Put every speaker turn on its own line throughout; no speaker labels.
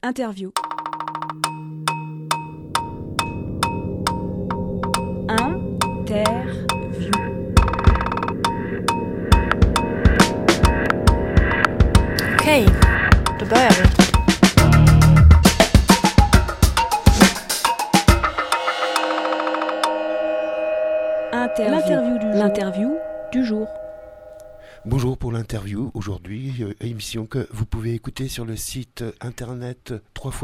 Interview. Interview.
Okej, då börjar vi.
L'interview du jour.
Bonjour pour l'interview aujourd'hui, émission que vous pouvez écouter sur le site internet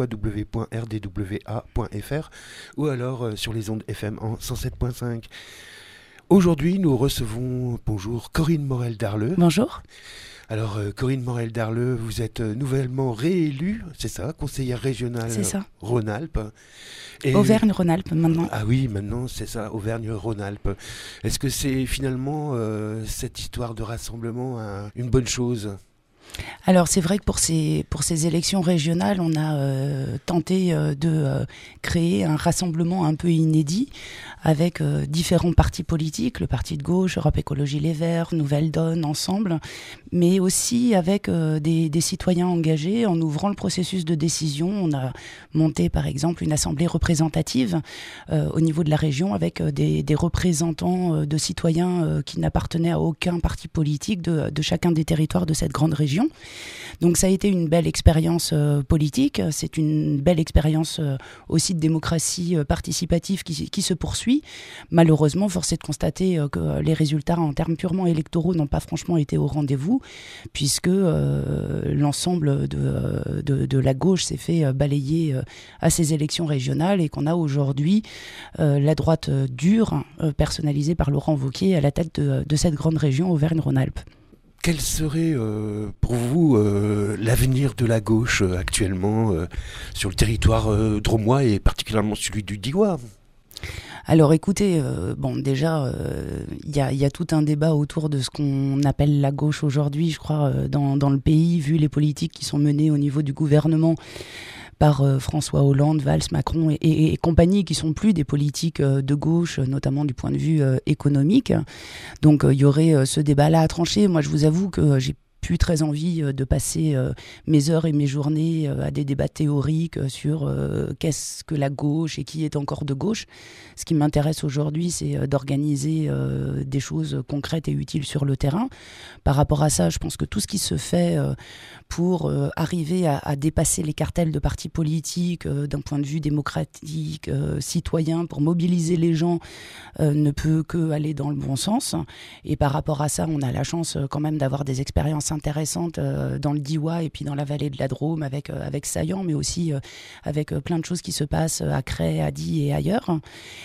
www.rdwa.fr ou alors sur les ondes FM en 107.5. Aujourd'hui, nous recevons, bonjour, Corinne Morel-Darleux.
Bonjour.
Alors, Corinne Morel-Darleux, vous êtes nouvellement réélue, c'est ça, conseillère régionale Rhône-Alpes.
Et Auvergne-Rhône-Alpes maintenant.
Ah oui, maintenant c'est ça, Auvergne-Rhône-Alpes. Est-ce que c'est finalement cette histoire de rassemblement une bonne chose ?
Alors c'est vrai que pour ces élections régionales, on a tenté de créer un rassemblement un peu inédit avec différents partis politiques, le parti de gauche, Europe Écologie Les Verts, Nouvelle Donne, Ensemble, mais aussi avec des citoyens engagés. En ouvrant le processus de décision, on a monté par exemple une assemblée représentative au niveau de la région avec des représentants de citoyens qui n'appartenaient à aucun parti politique de chacun des territoires de cette grande région. Donc ça a été une belle expérience politique, c'est une belle expérience aussi de démocratie participative qui se poursuit. Malheureusement, force est de constater que les résultats en termes purement électoraux n'ont pas franchement été au rendez-vous, puisque l'ensemble de la gauche s'est fait balayer à ces élections régionales et qu'on a aujourd'hui la droite dure, personnalisée par Laurent Wauquiez à la tête de cette grande région Auvergne-Rhône-Alpes.
Quel serait pour vous l'avenir de la gauche actuellement sur le territoire drômois et particulièrement celui du Diois ?
Alors écoutez, déjà, il y a tout un débat autour de ce qu'on appelle la gauche aujourd'hui, je crois, dans le pays, vu les politiques qui sont menées au niveau du gouvernement par François Hollande, Valls, Macron et compagnie, qui sont plus des politiques de gauche, notamment du point de vue économique. Donc il y aurait ce débat-là à trancher. Moi, je vous avoue que j'ai plus très envie de passer mes heures et mes journées à des débats théoriques sur qu'est-ce que la gauche et qui est encore de gauche. Ce qui m'intéresse aujourd'hui, c'est d'organiser des choses concrètes et utiles sur le terrain. Par rapport à ça, je pense que tout ce qui se fait pour arriver à dépasser les cartels de partis politiques d'un point de vue démocratique, citoyen, pour mobiliser les gens, ne peut que aller dans le bon sens. Et par rapport à ça, on a la chance quand même d'avoir des expériences intéressantes dans le Diois et puis dans la vallée de la Drôme avec Saillant, mais aussi avec plein de choses qui se passent à Cray, à Die et ailleurs.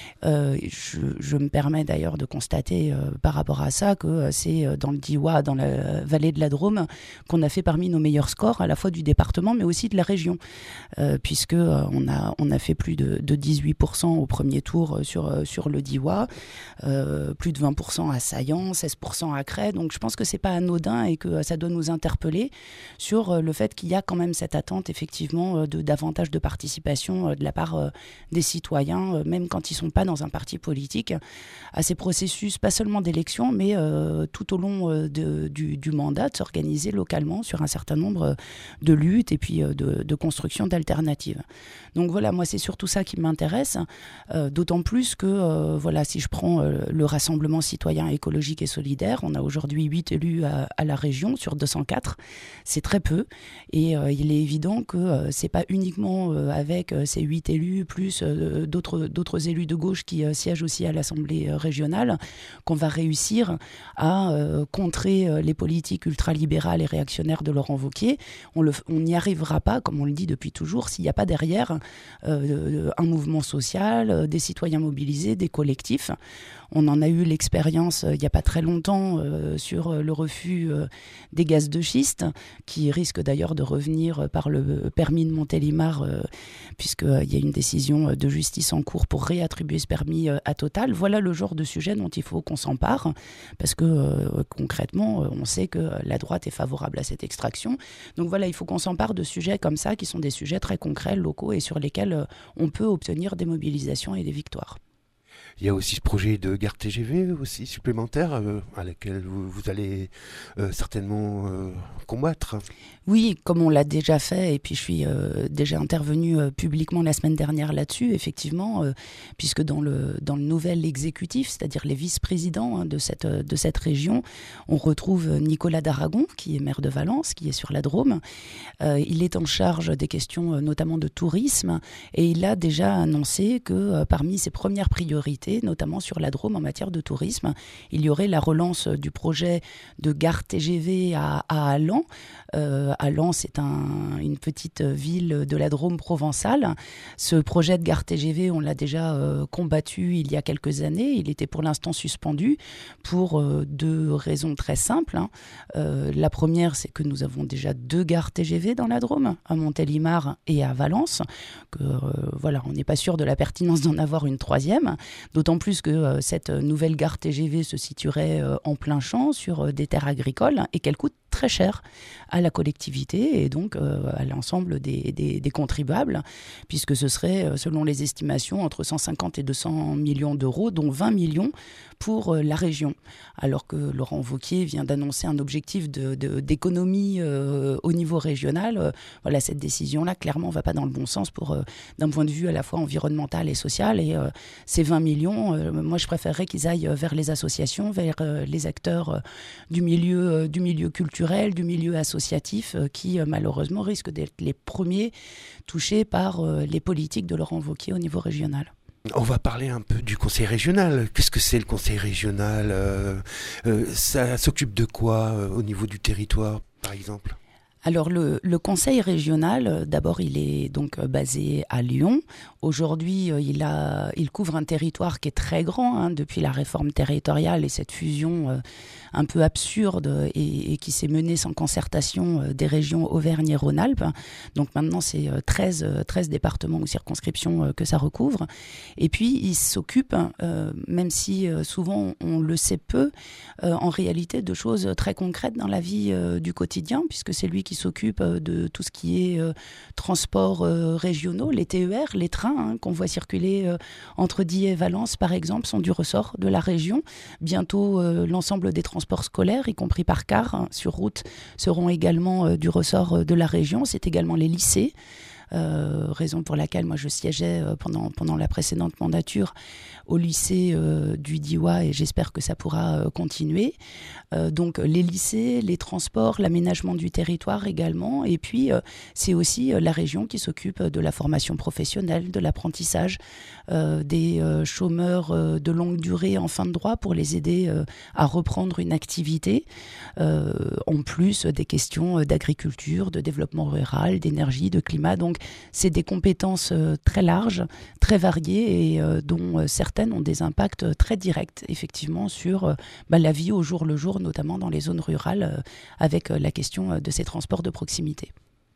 Je me permets d'ailleurs de constater par rapport à ça que c'est dans le Diois, dans la vallée de la Drôme, qu'on a fait parmi nos meilleurs scores, à la fois du département mais aussi de la région, puisque on a fait plus de 18% au premier tour sur le Diois, plus de 20% à Saillant, 16% à Cray. Donc je pense que c'est pas anodin et que ça doit nous interpeller sur le fait qu'il y a quand même cette attente effectivement de davantage de participation de la part des citoyens, même quand ils sont pas dans un parti politique, à ces processus, pas seulement d'élection, mais tout au long du mandat, de s'organiser localement sur un certain nombre de luttes et puis de construction d'alternatives. Donc voilà, moi c'est surtout ça qui m'intéresse, d'autant plus que si je prends le Rassemblement citoyen écologique et solidaire, on a aujourd'hui 8 élus à la région sur 204, c'est très peu, et il est évident que c'est pas uniquement avec ces 8 élus plus d'autres élus de gauche qui siègent aussi à l'Assemblée régionale qu'on va réussir à contrer les politiques ultralibérales et réactionnaires de Laurent Wauquiez. On n'y arrivera pas, comme on le dit depuis toujours, s'il n'y a pas derrière un mouvement social, des citoyens mobilisés, des collectifs. On en a eu l'expérience il n'y a pas très longtemps sur le refus des gaz de schiste, qui risque d'ailleurs de revenir par le permis de Montélimar, puisqu'il y a une décision de justice en cours pour réattribuer ce permis à Total. Voilà le genre de sujet dont il faut qu'on s'empare, parce que concrètement, on sait que la droite est favorable à cette extraction. Donc voilà, il faut qu'on s'empare de sujets comme ça, qui sont des sujets très concrets, locaux, et sur lesquels on peut obtenir des mobilisations et des victoires.
Il y a aussi ce projet de gare TGV aussi supplémentaire à laquelle vous allez certainement combattre.
Oui, comme on l'a déjà fait, et puis je suis déjà intervenue publiquement la semaine dernière là-dessus, effectivement, puisque dans le nouvel exécutif, c'est-à-dire les vice-présidents de cette région, on retrouve Nicolas Daragon, qui est maire de Valence, qui est sur la Drôme. Il est en charge des questions notamment de tourisme, et il a déjà annoncé que parmi ses premières priorités, notamment sur la Drôme en matière de tourisme, il y aurait la relance du projet de gare TGV à Allan. Allan, c'est une petite ville de la Drôme provençale. Ce projet de gare TGV, on l'a déjà combattu il y a quelques années. Il était pour l'instant suspendu pour deux raisons très simples. La première, c'est que nous avons déjà 2 gares TGV dans la Drôme, à Montélimar et à Valence. On n'est pas sûr de la pertinence d'en avoir une 3e, d'autant plus que cette nouvelle gare TGV se situerait en plein champ sur des terres agricoles et qu'elle coûte très cher à la collectivité et donc à l'ensemble des contribuables, puisque ce serait, selon les estimations, entre 150 et 200 millions d'euros, dont 20 millions pour la région. Alors que Laurent Wauquiez vient d'annoncer un objectif d'économie au niveau régional. Cette décision-là, clairement, ne va pas dans le bon sens d'un point de vue à la fois environnemental et social. Et ces 20 millions, moi, je préférerais qu'ils aillent vers les associations, vers les acteurs du milieu culturel, du milieu associatif, qui malheureusement risquent d'être les premiers touchés par les politiques de Laurent Wauquiez au niveau régional.
On va parler un peu du conseil régional. Qu'est-ce que c'est le conseil régional ? Ça s'occupe de quoi au niveau du territoire, par exemple ?
Alors le conseil régional, d'abord il est donc basé à Lyon. Aujourd'hui il couvre un territoire qui est très grand depuis la réforme territoriale et cette fusion un peu absurde et qui s'est menée sans concertation des régions Auvergne et Rhône-Alpes. Donc maintenant c'est 13 départements ou circonscriptions que ça recouvre. Et puis il s'occupe, même si souvent on le sait peu, en réalité de choses très concrètes dans la vie du quotidien, puisque c'est lui qui s'occupe de tout ce qui est transports régionaux, les TER, les trains qu'on voit circuler entre Die et Valence par exemple, sont du ressort de la région. Bientôt l'ensemble des transports scolaires, y compris par car sur route, seront également du ressort de la région. C'est également les lycées. Raison pour laquelle moi je siégeais pendant la précédente mandature au lycée du Diois et j'espère que ça pourra continuer. Donc les lycées, les transports, l'aménagement du territoire également, et puis c'est aussi la région qui s'occupe de la formation professionnelle, de l'apprentissage des chômeurs de longue durée en fin de droit pour les aider à reprendre une activité, en plus des questions d'agriculture, de développement rural, d'énergie, de climat. Donc c'est des compétences très larges, très variées et dont certaines ont des impacts très directs effectivement sur la vie au jour le jour, notamment dans les zones rurales avec la question de ces transports de proximité.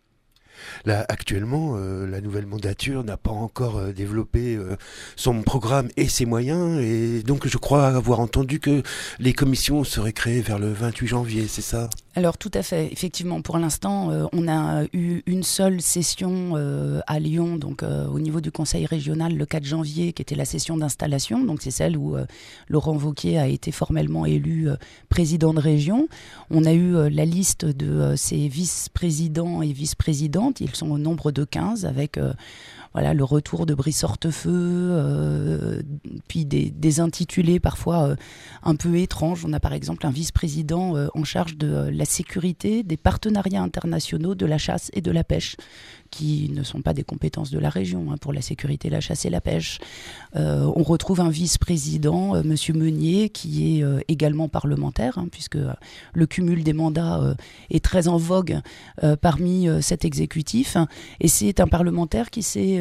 Là, actuellement, la nouvelle mandature n'a pas encore développé son programme et ses moyens. Et donc, je crois avoir entendu que les commissions seraient créées vers le 28 janvier, c'est ça ?
Alors, tout à fait. Effectivement, pour l'instant, on a eu une seule session à Lyon, donc au niveau du conseil régional, le 4 janvier, qui était la session d'installation. Donc, c'est celle où Laurent Wauquiez a été formellement élu président de région. On a eu la liste de ses vice-présidents et vice-présidentes. Ils sont au nombre de 15 avec le retour de Brice Hortefeux, puis des intitulés parfois un peu étranges. On a par exemple un vice-président en charge de la sécurité, des partenariats internationaux, de la chasse et de la pêche, qui ne sont pas des compétences de la région pour la sécurité, la chasse et la pêche. On retrouve un vice-président, Monsieur Meunier, qui est également parlementaire, puisque le cumul des mandats est très en vogue parmi cet exécutif. Et c'est un parlementaire qui s'est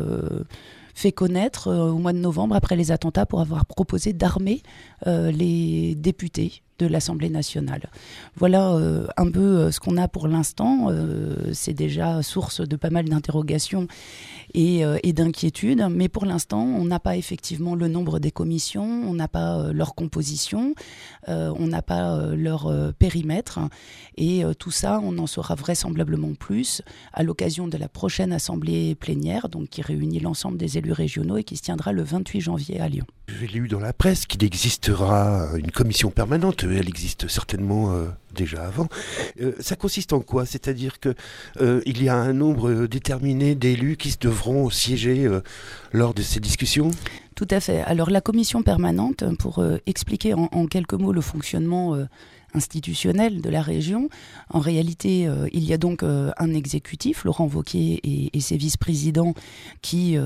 fait connaître au mois de novembre, après les attentats, pour avoir proposé d'armer les députés de l'Assemblée nationale. Voilà un peu ce qu'on a pour l'instant. C'est déjà source de pas mal d'interrogations et d'inquiétudes, mais pour l'instant, on n'a pas effectivement le nombre des commissions, on n'a pas leur composition, on n'a pas leur périmètre, et tout ça, on en saura vraisemblablement plus à l'occasion de la prochaine assemblée plénière, donc qui réunit l'ensemble des élus régionaux et qui se tiendra le 28 janvier à Lyon.
J'ai lu dans la presse qu'il existera une commission permanente, elle existe certainement déjà avant. Ça consiste en quoi? C'est-à-dire que il y a un nombre déterminé d'élus qui devront siéger lors de ces discussions?
Tout à fait. Alors la commission permanente, pour expliquer en quelques mots le fonctionnement institutionnel de la région, en réalité, il y a donc un exécutif, Laurent Wauquiez et ses vice-présidents, qui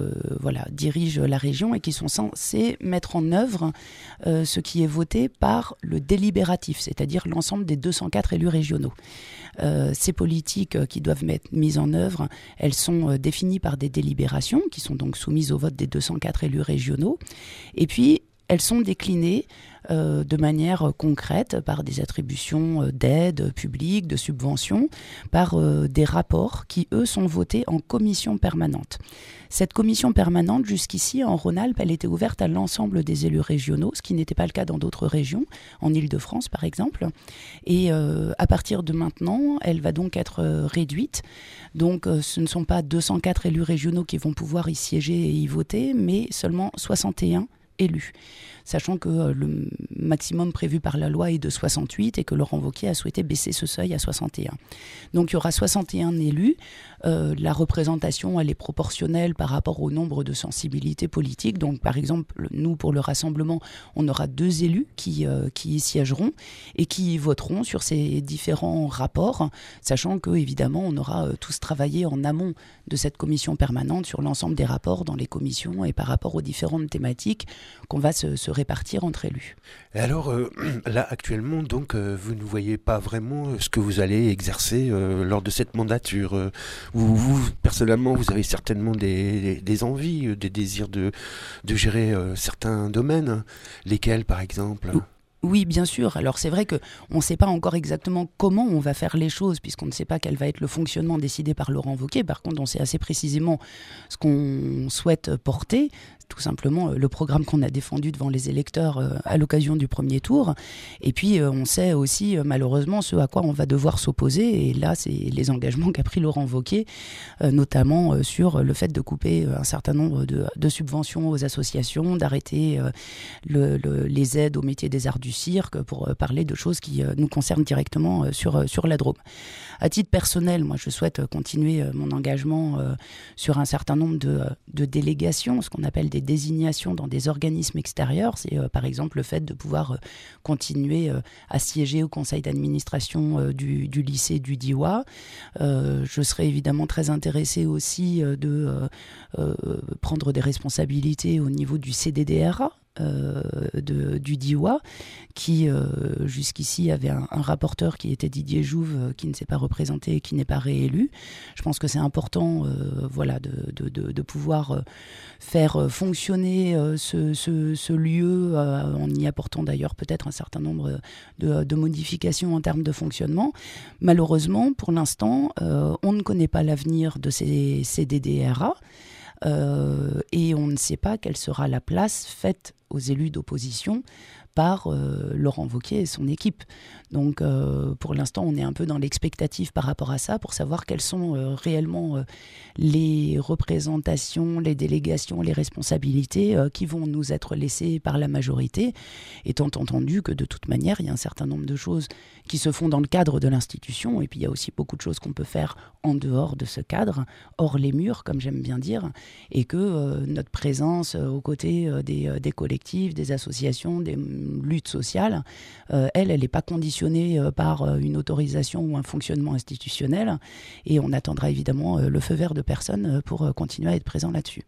dirigent la région et qui sont censés mettre en œuvre ce qui est voté par le délibératif, c'est-à-dire l'ensemble des 204 élus régionaux. Ces politiques qui doivent être mises en œuvre, elles sont définies par des délibérations qui sont donc soumises au vote des 204 élus régionaux. Et puis, elles sont déclinées de manière concrète par des attributions d'aides publiques, de subventions, par des rapports qui, eux, sont votés en commission permanente. Cette commission permanente, jusqu'ici, en Rhône-Alpes, elle était ouverte à l'ensemble des élus régionaux, ce qui n'était pas le cas dans d'autres régions, en Île-de-France par exemple. Et à partir de maintenant, elle va donc être réduite. Donc ce ne sont pas 204 élus régionaux qui vont pouvoir y siéger et y voter, mais seulement 61 élus, sachant que le maximum prévu par la loi est de 68 et que Laurent Wauquiez a souhaité baisser ce seuil à 61. Donc il y aura 61 élus. La représentation, elle est proportionnelle par rapport au nombre de sensibilités politiques. Donc par exemple, nous, pour le Rassemblement, on aura 2 élus qui y siégeront et qui voteront sur ces différents rapports, sachant que évidemment, on aura tous travaillé en amont de cette commission permanente sur l'ensemble des rapports dans les commissions et par rapport aux différentes thématiques qu'on va se répartir entre élus.
Et alors, là, actuellement, donc, vous ne voyez pas vraiment ce que vous allez exercer lors de cette mandature. Vous, personnellement, vous avez certainement des envies, des désirs de gérer certains domaines. Lesquels, par exemple ?
Oui, bien sûr. Alors c'est vrai qu'on ne sait pas encore exactement comment on va faire les choses, puisqu'on ne sait pas quel va être le fonctionnement décidé par Laurent Wauquiez. Par contre, on sait assez précisément ce qu'on souhaite porter, tout simplement le programme qu'on a défendu devant les électeurs à l'occasion du premier tour. Et puis on sait aussi malheureusement ce à quoi on va devoir s'opposer. Et là, c'est les engagements qu'a pris Laurent Wauquiez, notamment sur le fait de couper un certain nombre de subventions aux associations, d'arrêter les aides au métier des arts du cirque, pour parler de choses qui nous concernent directement sur la Drôme. À titre personnel, moi je souhaite continuer mon engagement sur un certain nombre de délégations, ce qu'on appelle des désignations dans des organismes extérieurs. C'est par exemple le fait de pouvoir continuer à siéger au conseil d'administration du lycée du Diois. Je serais évidemment très intéressée aussi de prendre des responsabilités au niveau du CDDRA, du Diois, qui jusqu'ici avait un rapporteur qui était Didier Jouve, qui ne s'est pas représenté et qui n'est pas réélu. Je pense que c'est important de pouvoir faire fonctionner ce lieu en y apportant d'ailleurs peut-être un certain nombre de modifications en termes de fonctionnement. Malheureusement, pour l'instant, on ne connaît pas l'avenir de ces CDDRA. Et on ne sait pas quelle sera la place faite aux élus d'opposition par Laurent Wauquiez et son équipe. Donc pour l'instant, on est un peu dans l'expectative par rapport à ça, pour savoir quelles sont réellement les représentations, les délégations, les responsabilités qui vont nous être laissées par la majorité, étant entendu que de toute manière, il y a un certain nombre de choses qui se font dans le cadre de l'institution, et puis il y a aussi beaucoup de choses qu'on peut faire en dehors de ce cadre, hors les murs, comme j'aime bien dire, et que notre présence aux côtés des collectifs, des associations, des luttes sociales, elle n'est pas conditionnée par une autorisation ou un fonctionnement institutionnel, et on attendra évidemment le feu vert de personne pour continuer à être présent là-dessus.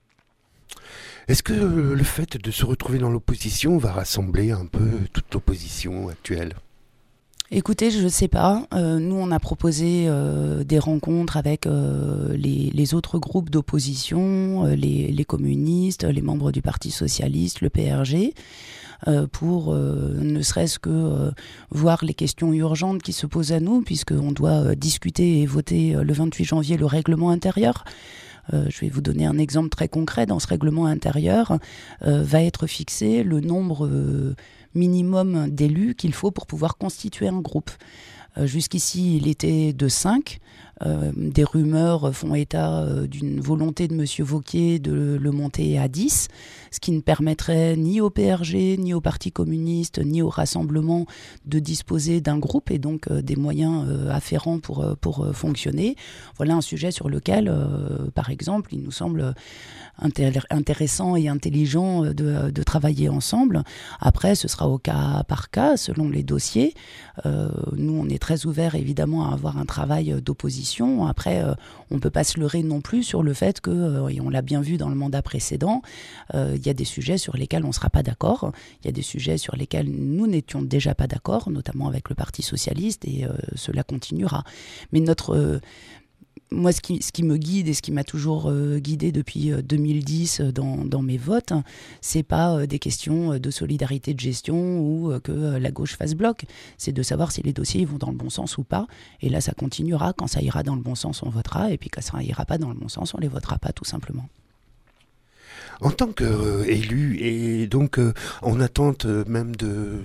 Est-ce que le fait de se retrouver dans l'opposition va rassembler un peu toute l'opposition actuelle ?
Écoutez, je ne sais pas. Nous, on a proposé des rencontres avec les autres groupes d'opposition, les communistes, les membres du Parti socialiste, le PRG, pour ne serait-ce que voir les questions urgentes qui se posent à nous, puisqu'on doit discuter et voter le 28 janvier le règlement intérieur. Je vais vous donner un exemple très concret. Dans ce règlement intérieur, va être fixé le nombre minimum d'élus qu'il faut pour pouvoir constituer un groupe. Jusqu'ici, il était de 5. Des rumeurs font état d'une volonté de M. Wauquiez de le monter à 10, ce qui ne permettrait ni au PRG, ni au Parti communiste, ni au Rassemblement de disposer d'un groupe et donc des moyens afférents pour fonctionner. Voilà un sujet sur lequel, par exemple, il nous semble intéressant et intelligent de travailler ensemble. Après, ce sera au cas par cas, selon les dossiers. Nous, on est très ouverts, évidemment, à avoir un travail d'opposition. Après, on ne peut pas se leurrer non plus sur le fait que, et on l'a bien vu dans le mandat précédent, il y a des sujets sur lesquels on ne sera pas d'accord. Il y a des sujets sur lesquels nous n'étions déjà pas d'accord, notamment avec le Parti socialiste, et cela continuera. Mais moi, ce qui me guide et ce qui m'a toujours guidé depuis 2010 dans mes votes, c'est pas des questions de solidarité de gestion ou que la gauche fasse bloc. C'est de savoir si les dossiers vont dans le bon sens ou pas. Et là, ça continuera. Quand ça ira dans le bon sens, on votera. Et puis quand ça ira pas dans le bon sens, on les votera pas, tout simplement.
En tant qu'élu et donc en attente même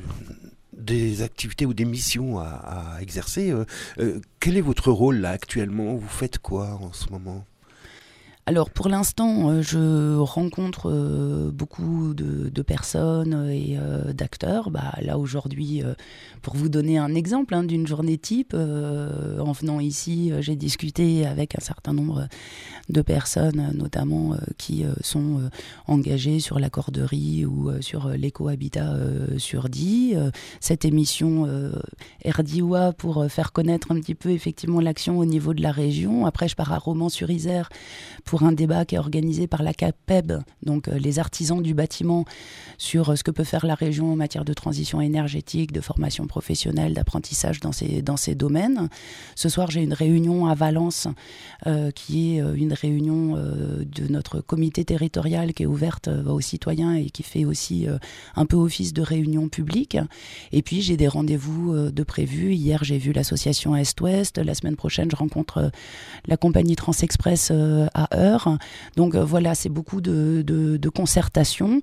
des activités ou des missions à exercer, quel est votre rôle là actuellement ? Vous faites quoi en ce moment ?
Alors pour l'instant, je rencontre beaucoup de personnes et d'acteurs. Là aujourd'hui, pour vous donner un exemple d'une journée type, en venant ici, j'ai discuté avec un certain nombre de personnes, notamment qui sont engagées sur la corderie ou sur l'éco-habitat sur Die. Cette émission RDIWA pour faire connaître un petit peu effectivement l'action au niveau de la région. Après, je pars à Romans-sur-Isère pour un débat qui est organisé par la CAPEB, donc les artisans du bâtiment, sur ce que peut faire la région en matière de transition énergétique, de formation professionnelle, d'apprentissage dans ces domaines. Ce soir, j'ai une réunion à Valence, qui est une réunion de notre comité territorial qui est ouverte aux citoyens et qui fait aussi un peu office de réunion publique. Et puis, j'ai des rendez-vous de prévus. Hier, j'ai vu l'association Est-Ouest. La semaine prochaine, je rencontre la compagnie Transexpress à Heure. Donc voilà, c'est beaucoup de concertation,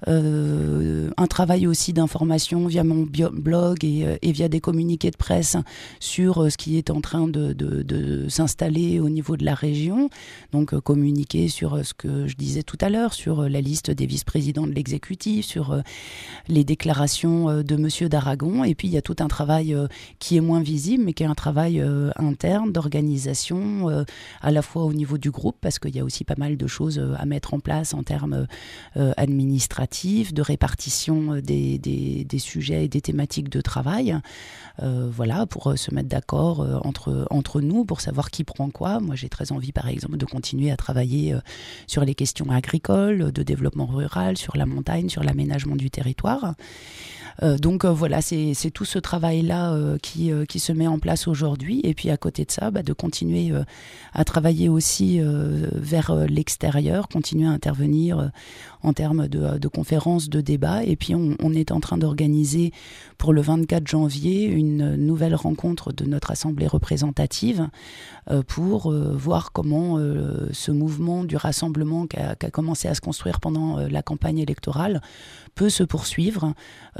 un travail aussi d'information via mon blog et via des communiqués de presse sur ce qui est en train de s'installer au niveau de la région. Donc communiquer sur ce que je disais tout à l'heure, sur la liste des vice-présidents de l'exécutif, sur les déclarations de Monsieur d'Aragon. Et puis il y a tout un travail qui est moins visible, mais qui est un travail interne d'organisation, à la fois au niveau du groupe, parce qu'il y a aussi pas mal de choses à mettre en place en termes administratifs, de répartition des sujets et des thématiques de travail. Voilà, pour se mettre d'accord entre nous, pour savoir qui prend quoi. Moi, j'ai très envie, par exemple, de continuer à travailler sur les questions agricoles, de développement rural, sur la montagne, sur l'aménagement du territoire. Donc voilà, c'est tout ce travail-là qui se met en place aujourd'hui. Et puis à côté de ça, de continuer à travailler aussi vers l'extérieur, continuer à intervenir en termes de conférences, de débats. Et puis on est en train d'organiser pour le 24 janvier une nouvelle rencontre de notre assemblée représentative pour voir comment ce mouvement du rassemblement qui a commencé à se construire pendant la campagne électorale peut se poursuivre,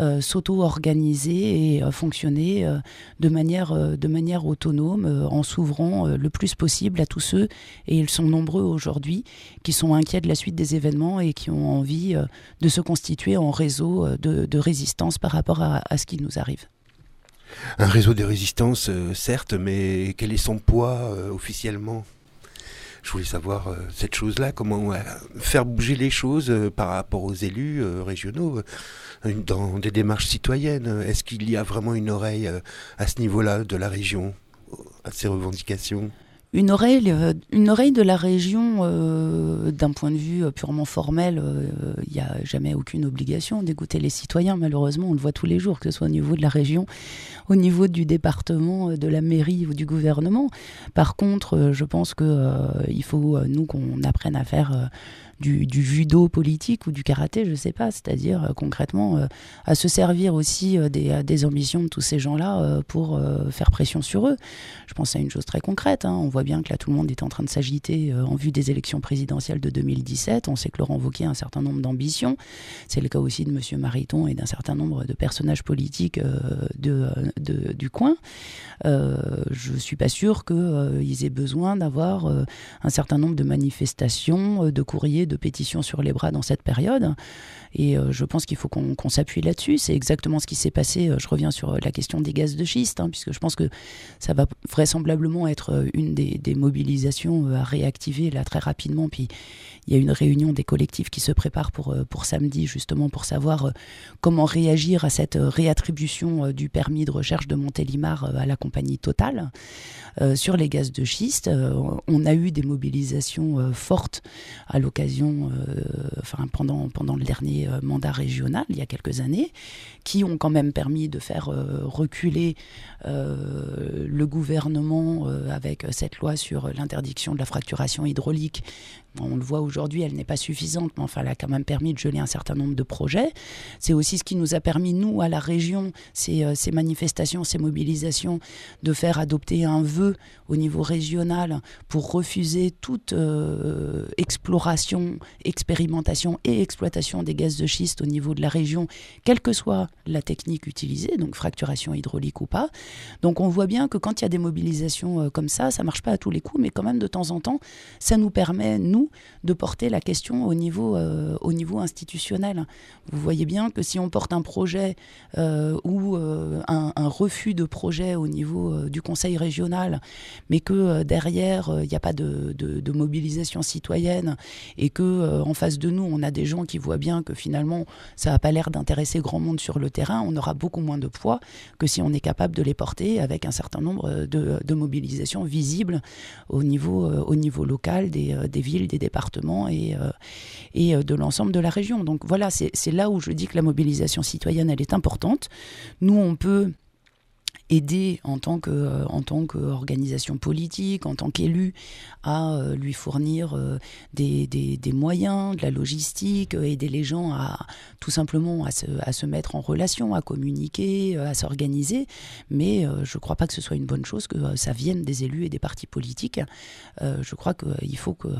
s'auto-organiser et fonctionner de manière autonome, en s'ouvrant le plus possible à tous ceux, et ils sont nombreux aujourd'hui, qui sont inquiets de la suite des événements et qui ont envie de se constituer en réseau de résistance par rapport à ce qui nous arrive.
Un réseau de résistance, certes, mais quel est son poids officiellement ? Je voulais savoir cette chose-là, comment faire bouger les choses par rapport aux élus régionaux dans des démarches citoyennes. Est-ce qu'il y a vraiment une oreille à ce niveau-là de la région, à ces revendications ?
Une oreille de la région, d'un point de vue purement formel, il n'y a jamais aucune obligation d'écouter les citoyens. Malheureusement, on le voit tous les jours, que ce soit au niveau de la région, au niveau du département, de la mairie ou du gouvernement. Par contre, je pense qu'il faut, nous, qu'on apprenne à faire du judo politique ou du karaté, je ne sais pas, c'est-à-dire concrètement à se servir aussi des ambitions de tous ces gens-là pour faire pression sur eux. Je pense à une chose très concrète, on voit voit bien que là tout le monde est en train de s'agiter en vue des élections présidentielles de 2017. On sait que Laurent Wauquiez a un certain nombre d'ambitions. C'est le cas aussi de M. Mariton et d'un certain nombre de personnages politiques du coin. Je ne suis pas sûre qu'ils aient besoin d'avoir un certain nombre de manifestations, de courriers, de pétitions sur les bras dans cette période. Et je pense qu'il faut qu'on s'appuie là-dessus. C'est exactement ce qui s'est passé. Je reviens sur la question des gaz de schiste, puisque je pense que ça va vraisemblablement être une des mobilisations à réactiver là très rapidement. Puis il y a une réunion des collectifs qui se prépare pour samedi, justement pour savoir comment réagir à cette réattribution du permis de recherche de Montélimar à la compagnie Total. Sur les gaz de schiste, on a eu des mobilisations fortes à l'occasion, pendant le dernier mandat régional, il y a quelques années, qui ont quand même permis de faire reculer le gouvernement avec cette loi sur l'interdiction de la fracturation hydraulique. On le voit aujourd'hui, elle n'est pas suffisante, mais enfin, elle a quand même permis de geler un certain nombre de projets. C'est aussi ce qui nous a permis, nous, à la région, ces manifestations, ces mobilisations, de faire adopter un vœu au niveau régional pour refuser toute exploration, expérimentation et exploitation des gaz de schiste au niveau de la région, quelle que soit la technique utilisée, donc fracturation hydraulique ou pas. Donc on voit bien que quand il y a des mobilisations comme ça ne marche pas à tous les coups, mais quand même de temps en temps, ça nous permet, nous, de porter la question au niveau institutionnel. Vous voyez bien que si on porte un projet ou un refus de projet au niveau du conseil régional, mais que derrière, il n'y a pas de mobilisation citoyenne et qu'en face de nous, on a des gens qui voient bien que finalement, ça n'a pas l'air d'intéresser grand monde sur le terrain, on aura beaucoup moins de poids que si on est capable de les porter avec un certain nombre de mobilisations visibles au niveau local des villes, des départements et de l'ensemble de la région. Donc voilà, c'est là où je dis que la mobilisation citoyenne, elle est importante. Nous, on peut aider en tant qu'organisation politique, en tant qu'élu, à lui fournir des moyens, de la logistique, aider les gens à tout simplement à se mettre en relation, à communiquer, à s'organiser. Mais je ne crois pas que ce soit une bonne chose que ça vienne des élus et des partis politiques. Je crois qu'il faut que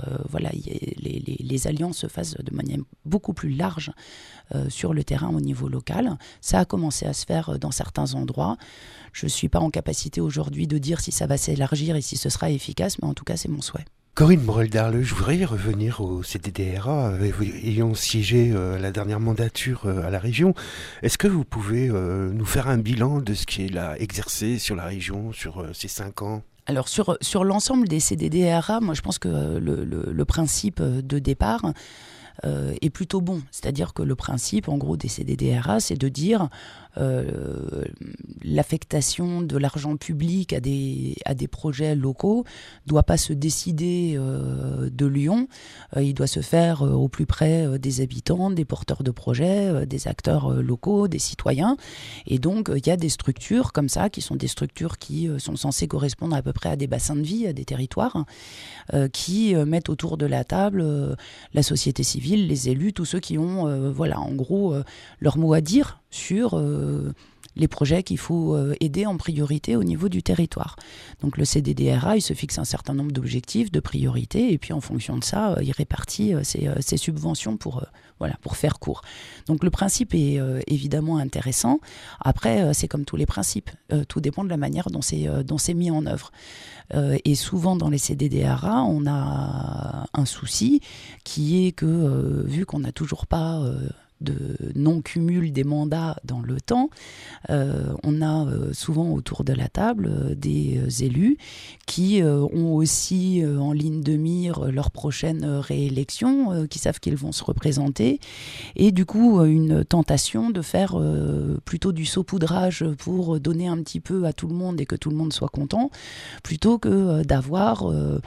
les alliances se fassent de manière beaucoup plus large sur le terrain au niveau local. Ça a commencé à se faire dans certains endroits. Je ne suis pas en capacité aujourd'hui de dire si ça va s'élargir et si ce sera efficace, mais en tout cas, c'est mon souhait.
Corinne Morel-Darleux, je voudrais revenir au CDDRA, ayant siégé la dernière mandature à la région. Est-ce que vous pouvez nous faire un bilan de ce qui est là exercé sur la région sur ces 5 ans ?
Alors sur l'ensemble des CDDRA, moi je pense que le principe de départ est plutôt bon. C'est-à-dire que le principe, en gros, des CDDRA, c'est de dire l'affectation de l'argent public à des projets locaux ne doit pas se décider de Lyon. Il doit se faire au plus près des habitants, des porteurs de projets, des acteurs locaux, des citoyens. Et donc, il y a des structures comme ça, qui sont des structures qui sont censées correspondre à peu près à des bassins de vie, à des territoires, qui mettent autour de la table la société civile, les élus, tous ceux qui ont, en gros, leur mot à dire sur les projets qu'il faut aider en priorité au niveau du territoire. Donc le CDDRA, il se fixe un certain nombre d'objectifs, de priorités, et puis en fonction de ça, il répartit ses subventions pour faire court. Donc le principe est évidemment intéressant. Après, c'est comme tous les principes, tout dépend de la manière dont c'est mis en œuvre. Et souvent dans les CDDRA, on a un souci qui est que, vu qu'on n'a toujours pas de non-cumul des mandats dans le temps, on a souvent autour de la table des élus qui ont aussi en ligne de mire leur prochaine réélection, qui savent qu'ils vont se représenter, et du coup une tentation de faire plutôt du saupoudrage pour donner un petit peu à tout le monde et que tout le monde soit content, plutôt que d'avoir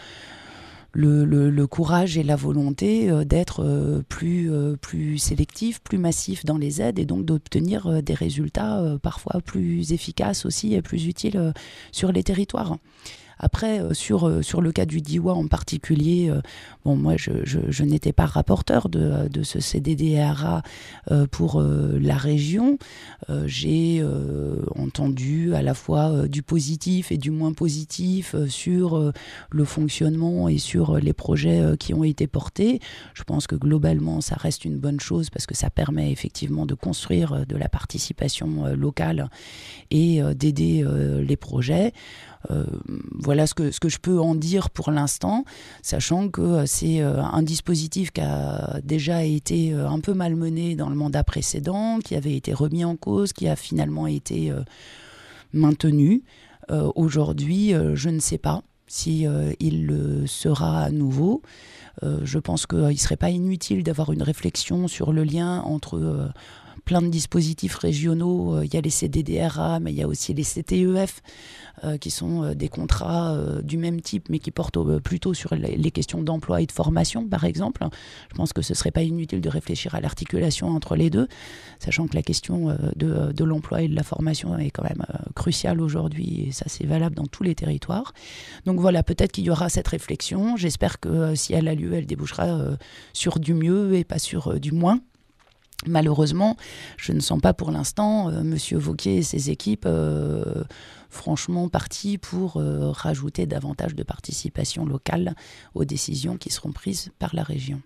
le courage et la volonté d'être plus sélectif, plus massif dans les aides et donc d'obtenir des résultats parfois plus efficaces aussi et plus utiles sur les territoires. Après, sur le cas du Diois en particulier, moi je n'étais pas rapporteur de ce CDDRA pour la région. J'ai entendu à la fois du positif et du moins positif sur le fonctionnement et sur les projets qui ont été portés. Je pense que globalement ça reste une bonne chose parce que ça permet effectivement de construire de la participation locale et d'aider les projets. Voilà ce que je peux en dire pour l'instant, sachant que c'est un dispositif qui a déjà été un peu malmené dans le mandat précédent, qui avait été remis en cause, qui a finalement été maintenu. Aujourd'hui, je ne sais pas si il le sera à nouveau. Je pense qu'il ne serait pas inutile d'avoir une réflexion sur le lien entre plein de dispositifs régionaux. Il y a les CDDRA, mais il y a aussi les CTEF, qui sont des contrats du même type, mais qui portent plutôt sur les questions d'emploi et de formation, par exemple. Je pense que ce ne serait pas inutile de réfléchir à l'articulation entre les deux, sachant que la question de l'emploi et de la formation est quand même cruciale aujourd'hui, et ça c'est valable dans tous les territoires. Donc voilà, peut-être qu'il y aura cette réflexion. J'espère que si elle a lieu, elle débouchera sur du mieux et pas sur du moins. Malheureusement, je ne sens pas pour l'instant Monsieur Wauquiez et ses équipes franchement partis pour rajouter davantage de participation locale aux décisions qui seront prises par la région.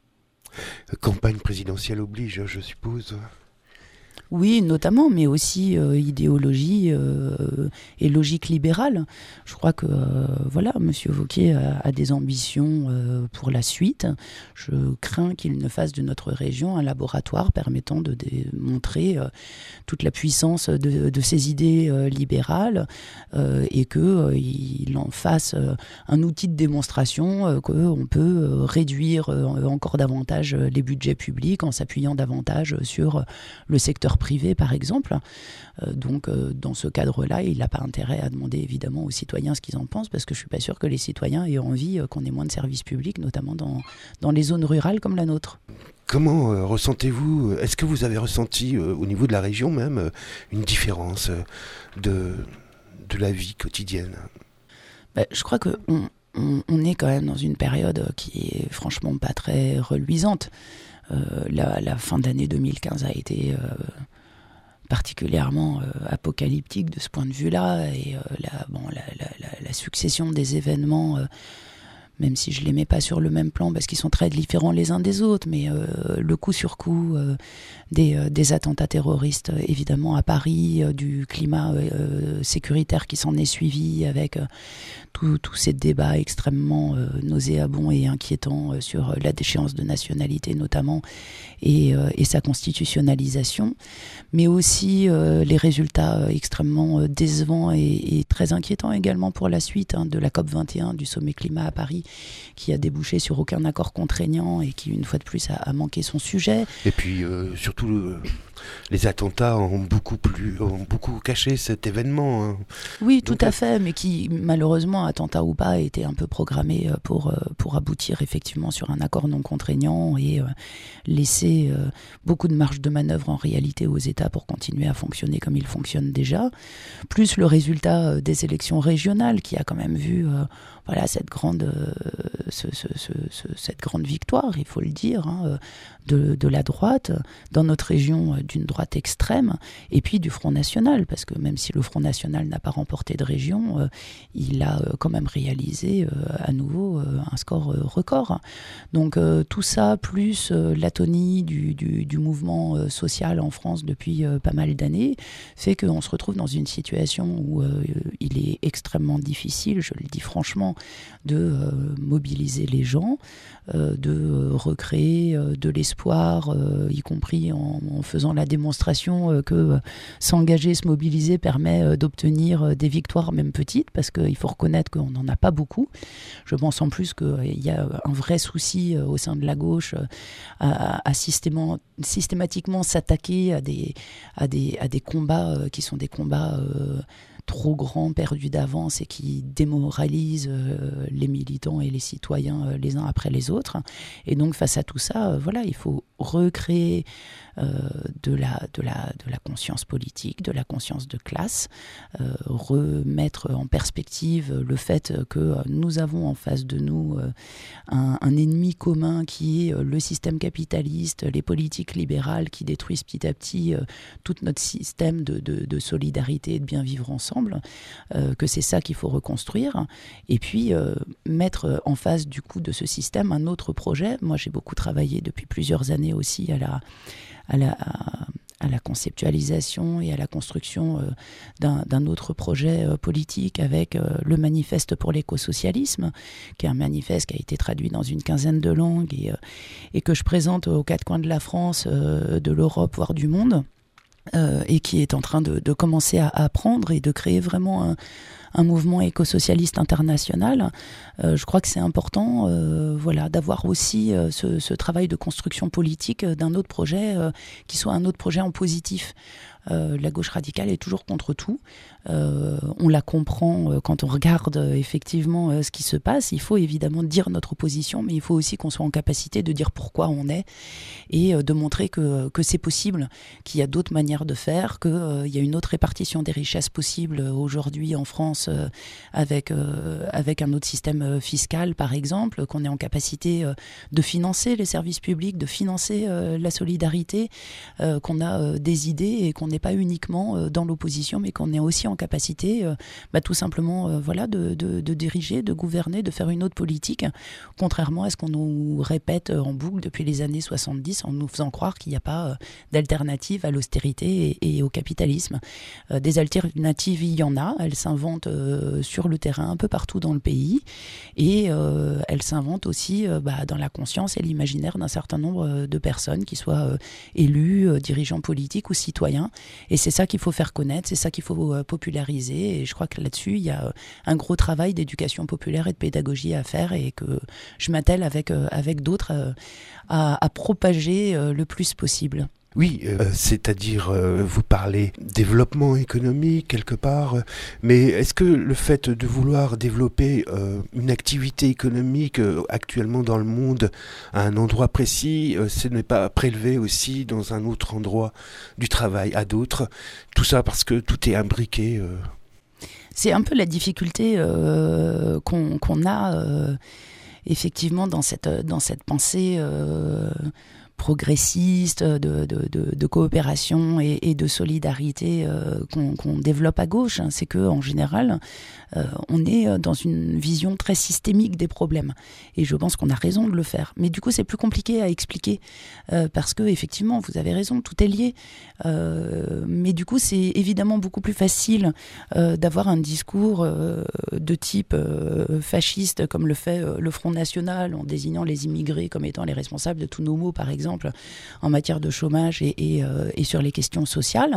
Campagne présidentielle oblige, je suppose.
Oui, notamment, mais aussi idéologie et logique libérale. Je crois que M. Wauquiez a des ambitions pour la suite. Je crains qu'il ne fasse de notre région un laboratoire permettant de démontrer toute la puissance de ses idées libérales et qu'il en fasse un outil de démonstration qu'on peut réduire encore davantage les budgets publics en s'appuyant davantage sur le secteur privé, par exemple. Donc, dans ce cadre-là, il n'a pas intérêt à demander évidemment aux citoyens ce qu'ils en pensent, parce que je ne suis pas sûre que les citoyens aient envie qu'on ait moins de services publics, notamment dans les zones rurales comme la nôtre.
Comment ressentez-vous, est-ce que vous avez ressenti au niveau de la région même une différence de la vie quotidienne ?
Je crois qu'on est quand même dans une période qui est franchement pas très reluisante. La fin d'année 2015 a été particulièrement apocalyptique de ce point de vue-là, et la succession des événements, même si je ne les mets pas sur le même plan parce qu'ils sont très différents les uns des autres, mais le coup sur coup des attentats terroristes évidemment à Paris, du climat sécuritaire qui s'en est suivi avec tous ces débats extrêmement nauséabonds et inquiétants sur la déchéance de nationalité notamment et sa constitutionnalisation, mais aussi les résultats extrêmement décevants et très inquiétants également pour la suite de la COP21, du sommet climat à Paris, qui a débouché sur aucun accord contraignant et qui une fois de plus a manqué son sujet.
Et puis surtout les attentats ont beaucoup caché cet événement.
Oui, tout à fait, mais qui malheureusement, attentat ou pas, était un peu programmé pour aboutir effectivement sur un accord non contraignant et laisser beaucoup de marge de manœuvre en réalité aux États pour continuer à fonctionner comme ils fonctionnent déjà, plus le résultat des élections régionales qui a quand même vu cette grande victoire, il faut le dire, de la droite, dans notre région d'une droite extrême, et puis du Front National, parce que même si le Front National n'a pas remporté de région, il a quand même réalisé à nouveau un score record. Donc tout ça, plus l'atonie du mouvement social en France depuis pas mal d'années, fait qu'on se retrouve dans une situation où il est extrêmement difficile, je le dis franchement, de mobiliser les gens, de recréer de l'espoir, y compris en faisant la démonstration que s'engager, se mobiliser permet d'obtenir des victoires même petites, parce qu'il faut reconnaître qu'on n'en a pas beaucoup. Je pense en plus qu'il y a un vrai souci au sein de la gauche à systématiquement s'attaquer à des combats qui sont des combats trop grands, perdus d'avance, et qui démoralisent les militants et les citoyens les uns après les autres. Et donc face à tout ça, il faut recréer de la conscience politique, de la conscience de classe, remettre en perspective le fait que nous avons en face de nous un ennemi commun qui est le système capitaliste, les politiques libérales qui détruisent petit à petit tout notre système de solidarité et de bien vivre ensemble, que c'est ça qu'il faut reconstruire, et puis mettre en face du coup de ce système un autre projet. Moi j'ai beaucoup travaillé depuis plusieurs années aussi à la conceptualisation et à la construction d'un autre projet politique avec le manifeste pour l'écosocialisme, qui est un manifeste qui a été traduit dans une quinzaine de langues et que je présente aux quatre coins de la France, de l'Europe, voire du monde, et qui est en train de commencer à prendre et de créer vraiment un mouvement écosocialiste international. Je crois que c'est important d'avoir aussi ce travail de construction politique d'un autre projet qui soit un autre projet en positif. La gauche radicale est toujours contre tout. On la comprend quand on regarde effectivement ce qui se passe. Il faut évidemment dire notre opposition, mais il faut aussi qu'on soit en capacité de dire pourquoi on est et de montrer que c'est possible, qu'il y a d'autres manières de faire, qu'il y a une autre répartition des richesses possible aujourd'hui en France avec un autre système fiscal par exemple, qu'on est en capacité de financer les services publics, de financer la solidarité, qu'on a des idées et qu'on n'est pas uniquement dans l'opposition, mais qu'on est aussi en capacité tout simplement de diriger, de gouverner, de faire une autre politique, contrairement à ce qu'on nous répète en boucle depuis les années 70 en nous faisant croire qu'il n'y a pas d'alternative à l'austérité et au capitalisme. Des alternatives, il y en a, elles s'inventent sur le terrain un peu partout dans le pays et elles s'inventent aussi dans la conscience et l'imaginaire d'un certain nombre de personnes, qui soient élus, dirigeants politiques ou citoyens. Et c'est ça qu'il faut faire connaître, c'est ça qu'il faut populariser. Et je crois que là-dessus, il y a un gros travail d'éducation populaire et de pédagogie à faire et que je m'attelle avec d'autres à propager le plus possible.
Oui, c'est-à-dire, vous parlez développement économique quelque part, mais est-ce que le fait de vouloir développer une activité économique actuellement dans le monde à un endroit précis, ce n'est pas prélevé aussi dans un autre endroit du travail à d'autres, tout ça parce que tout est imbriqué
C'est un peu la difficulté qu'on a effectivement dans cette pensée progressiste, de coopération et de solidarité qu'on développe à gauche. C'est qu'en général, on est dans une vision très systémique des problèmes. Et je pense qu'on a raison de le faire. Mais du coup, c'est plus compliqué à expliquer parce que, effectivement, vous avez raison, tout est lié. Mais du coup, c'est évidemment beaucoup plus facile d'avoir un discours de type fasciste, comme le fait le Front National, en désignant les immigrés comme étant les responsables de tous nos maux, par exemple, en matière de chômage et sur les questions sociales,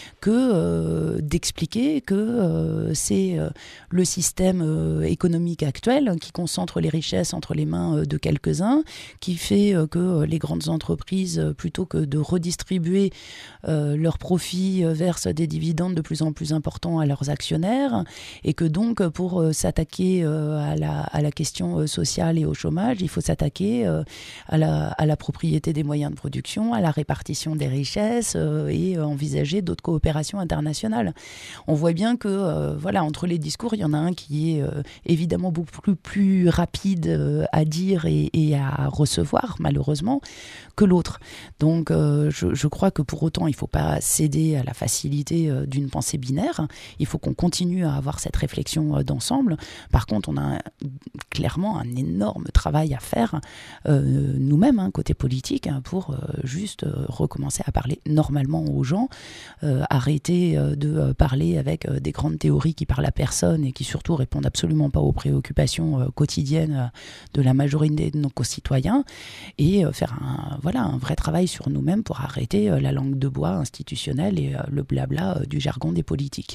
que d'expliquer que c'est le système économique actuel qui concentre les richesses entre les mains de quelques-uns, qui fait que les grandes entreprises, plutôt que de redistribuer leurs profits, versent des dividendes de plus en plus importants à leurs actionnaires, et que donc pour s'attaquer à la question sociale et au chômage, il faut s'attaquer à la propriété des moyens de production, à la répartition des richesses et envisager d'autres coopérations internationales. On voit bien que entre les discours, il y en a un qui est évidemment beaucoup plus rapide à dire et à recevoir, malheureusement, que l'autre. Donc je crois que pour autant, il ne faut pas céder à la facilité d'une pensée binaire. Il faut qu'on continue à avoir cette réflexion d'ensemble. Par contre, on a clairement un énorme travail à faire nous-mêmes, côté politique, pour juste recommencer à parler normalement aux gens, arrêter de parler avec des grandes théories qui parlent à personne et qui surtout répondent absolument pas aux préoccupations quotidiennes de la majorité de nos concitoyens, et faire un vrai travail sur nous-mêmes pour arrêter la langue de bois institutionnelle et le blabla du jargon des politiques.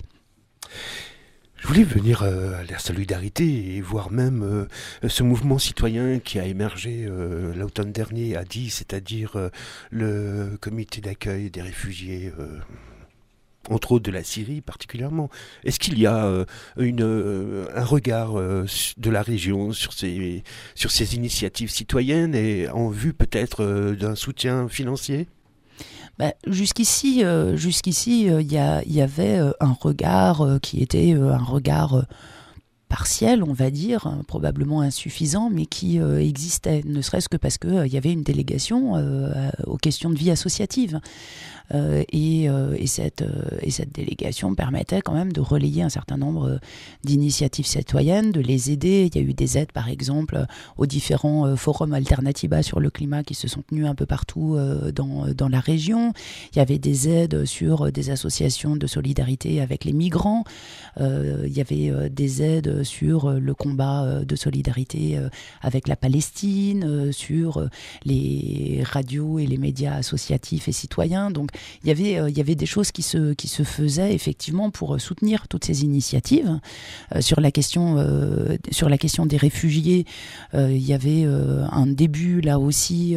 Je voulais venir à la solidarité et voir même ce mouvement citoyen qui a émergé l'automne dernier à Die, c'est-à-dire le comité d'accueil des réfugiés entre autres de la Syrie particulièrement. Est-ce qu'il y a un regard de la région sur ces initiatives citoyennes et en vue peut-être d'un soutien financier ?
Jusqu'ici, il y avait un regard qui était un regard partiel, on va dire, probablement insuffisant, mais qui existait, ne serait-ce que parce qu'il y avait une délégation aux questions de vie associative. Et cette délégation permettait quand même de relayer un certain nombre d'initiatives citoyennes, de les aider. Il y a eu des aides, par exemple, aux différents forums Alternativa sur le climat qui se sont tenus un peu partout dans la région. Il y avait des aides sur des associations de solidarité avec les migrants. Il y avait des aides sur le combat de solidarité avec la Palestine, sur les radios et les médias associatifs et citoyens. Donc, il y avait des choses qui se faisaient effectivement pour soutenir toutes ces initiatives. Sur la question des réfugiés, il y avait un début là aussi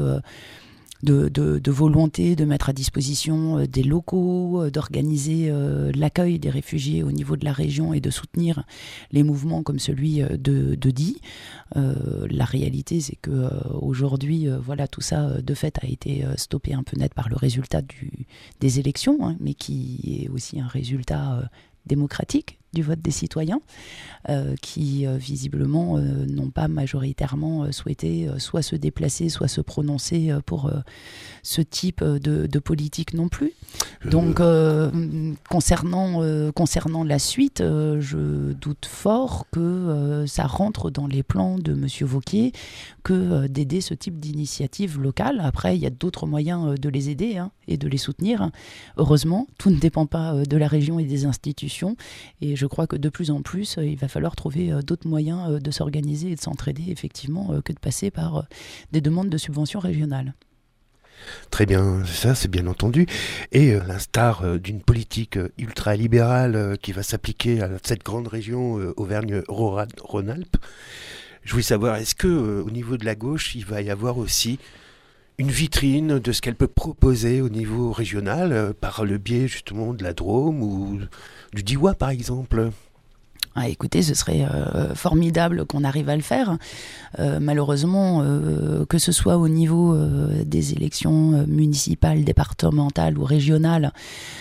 de volonté de mettre à disposition des locaux, d'organiser l'accueil des réfugiés au niveau de la région et de soutenir les mouvements comme celui de Die. La réalité, c'est que aujourd'hui, voilà, tout ça de fait a été stoppé un peu net par le résultat des élections, hein, mais qui est aussi un résultat démocratique du vote des citoyens qui visiblement n'ont pas majoritairement souhaité soit se déplacer, soit se prononcer pour ce type de politique non plus. Donc concernant la suite, je doute fort que ça rentre dans les plans de M. Wauquiez que d'aider ce type d'initiative locale. Après, il y a d'autres moyens de les aider et de les soutenir. Heureusement, tout ne dépend pas de la région et des institutions. Et je crois que de plus en plus, il va falloir trouver d'autres moyens de s'organiser et de s'entraider, effectivement, que de passer par des demandes de subventions régionales.
Très bien, ça c'est bien entendu. Et à l'instar d'une politique ultra-libérale qui va s'appliquer à cette grande région Auvergne-Rhône-Alpes, je voulais savoir, est-ce que au niveau de la gauche, il va y avoir aussi une vitrine de ce qu'elle peut proposer au niveau régional par le biais justement de la Drôme ou du Diois par exemple ?
Écoutez, ce serait formidable qu'on arrive à le faire. Malheureusement, que ce soit au niveau des élections municipales, départementales ou régionales,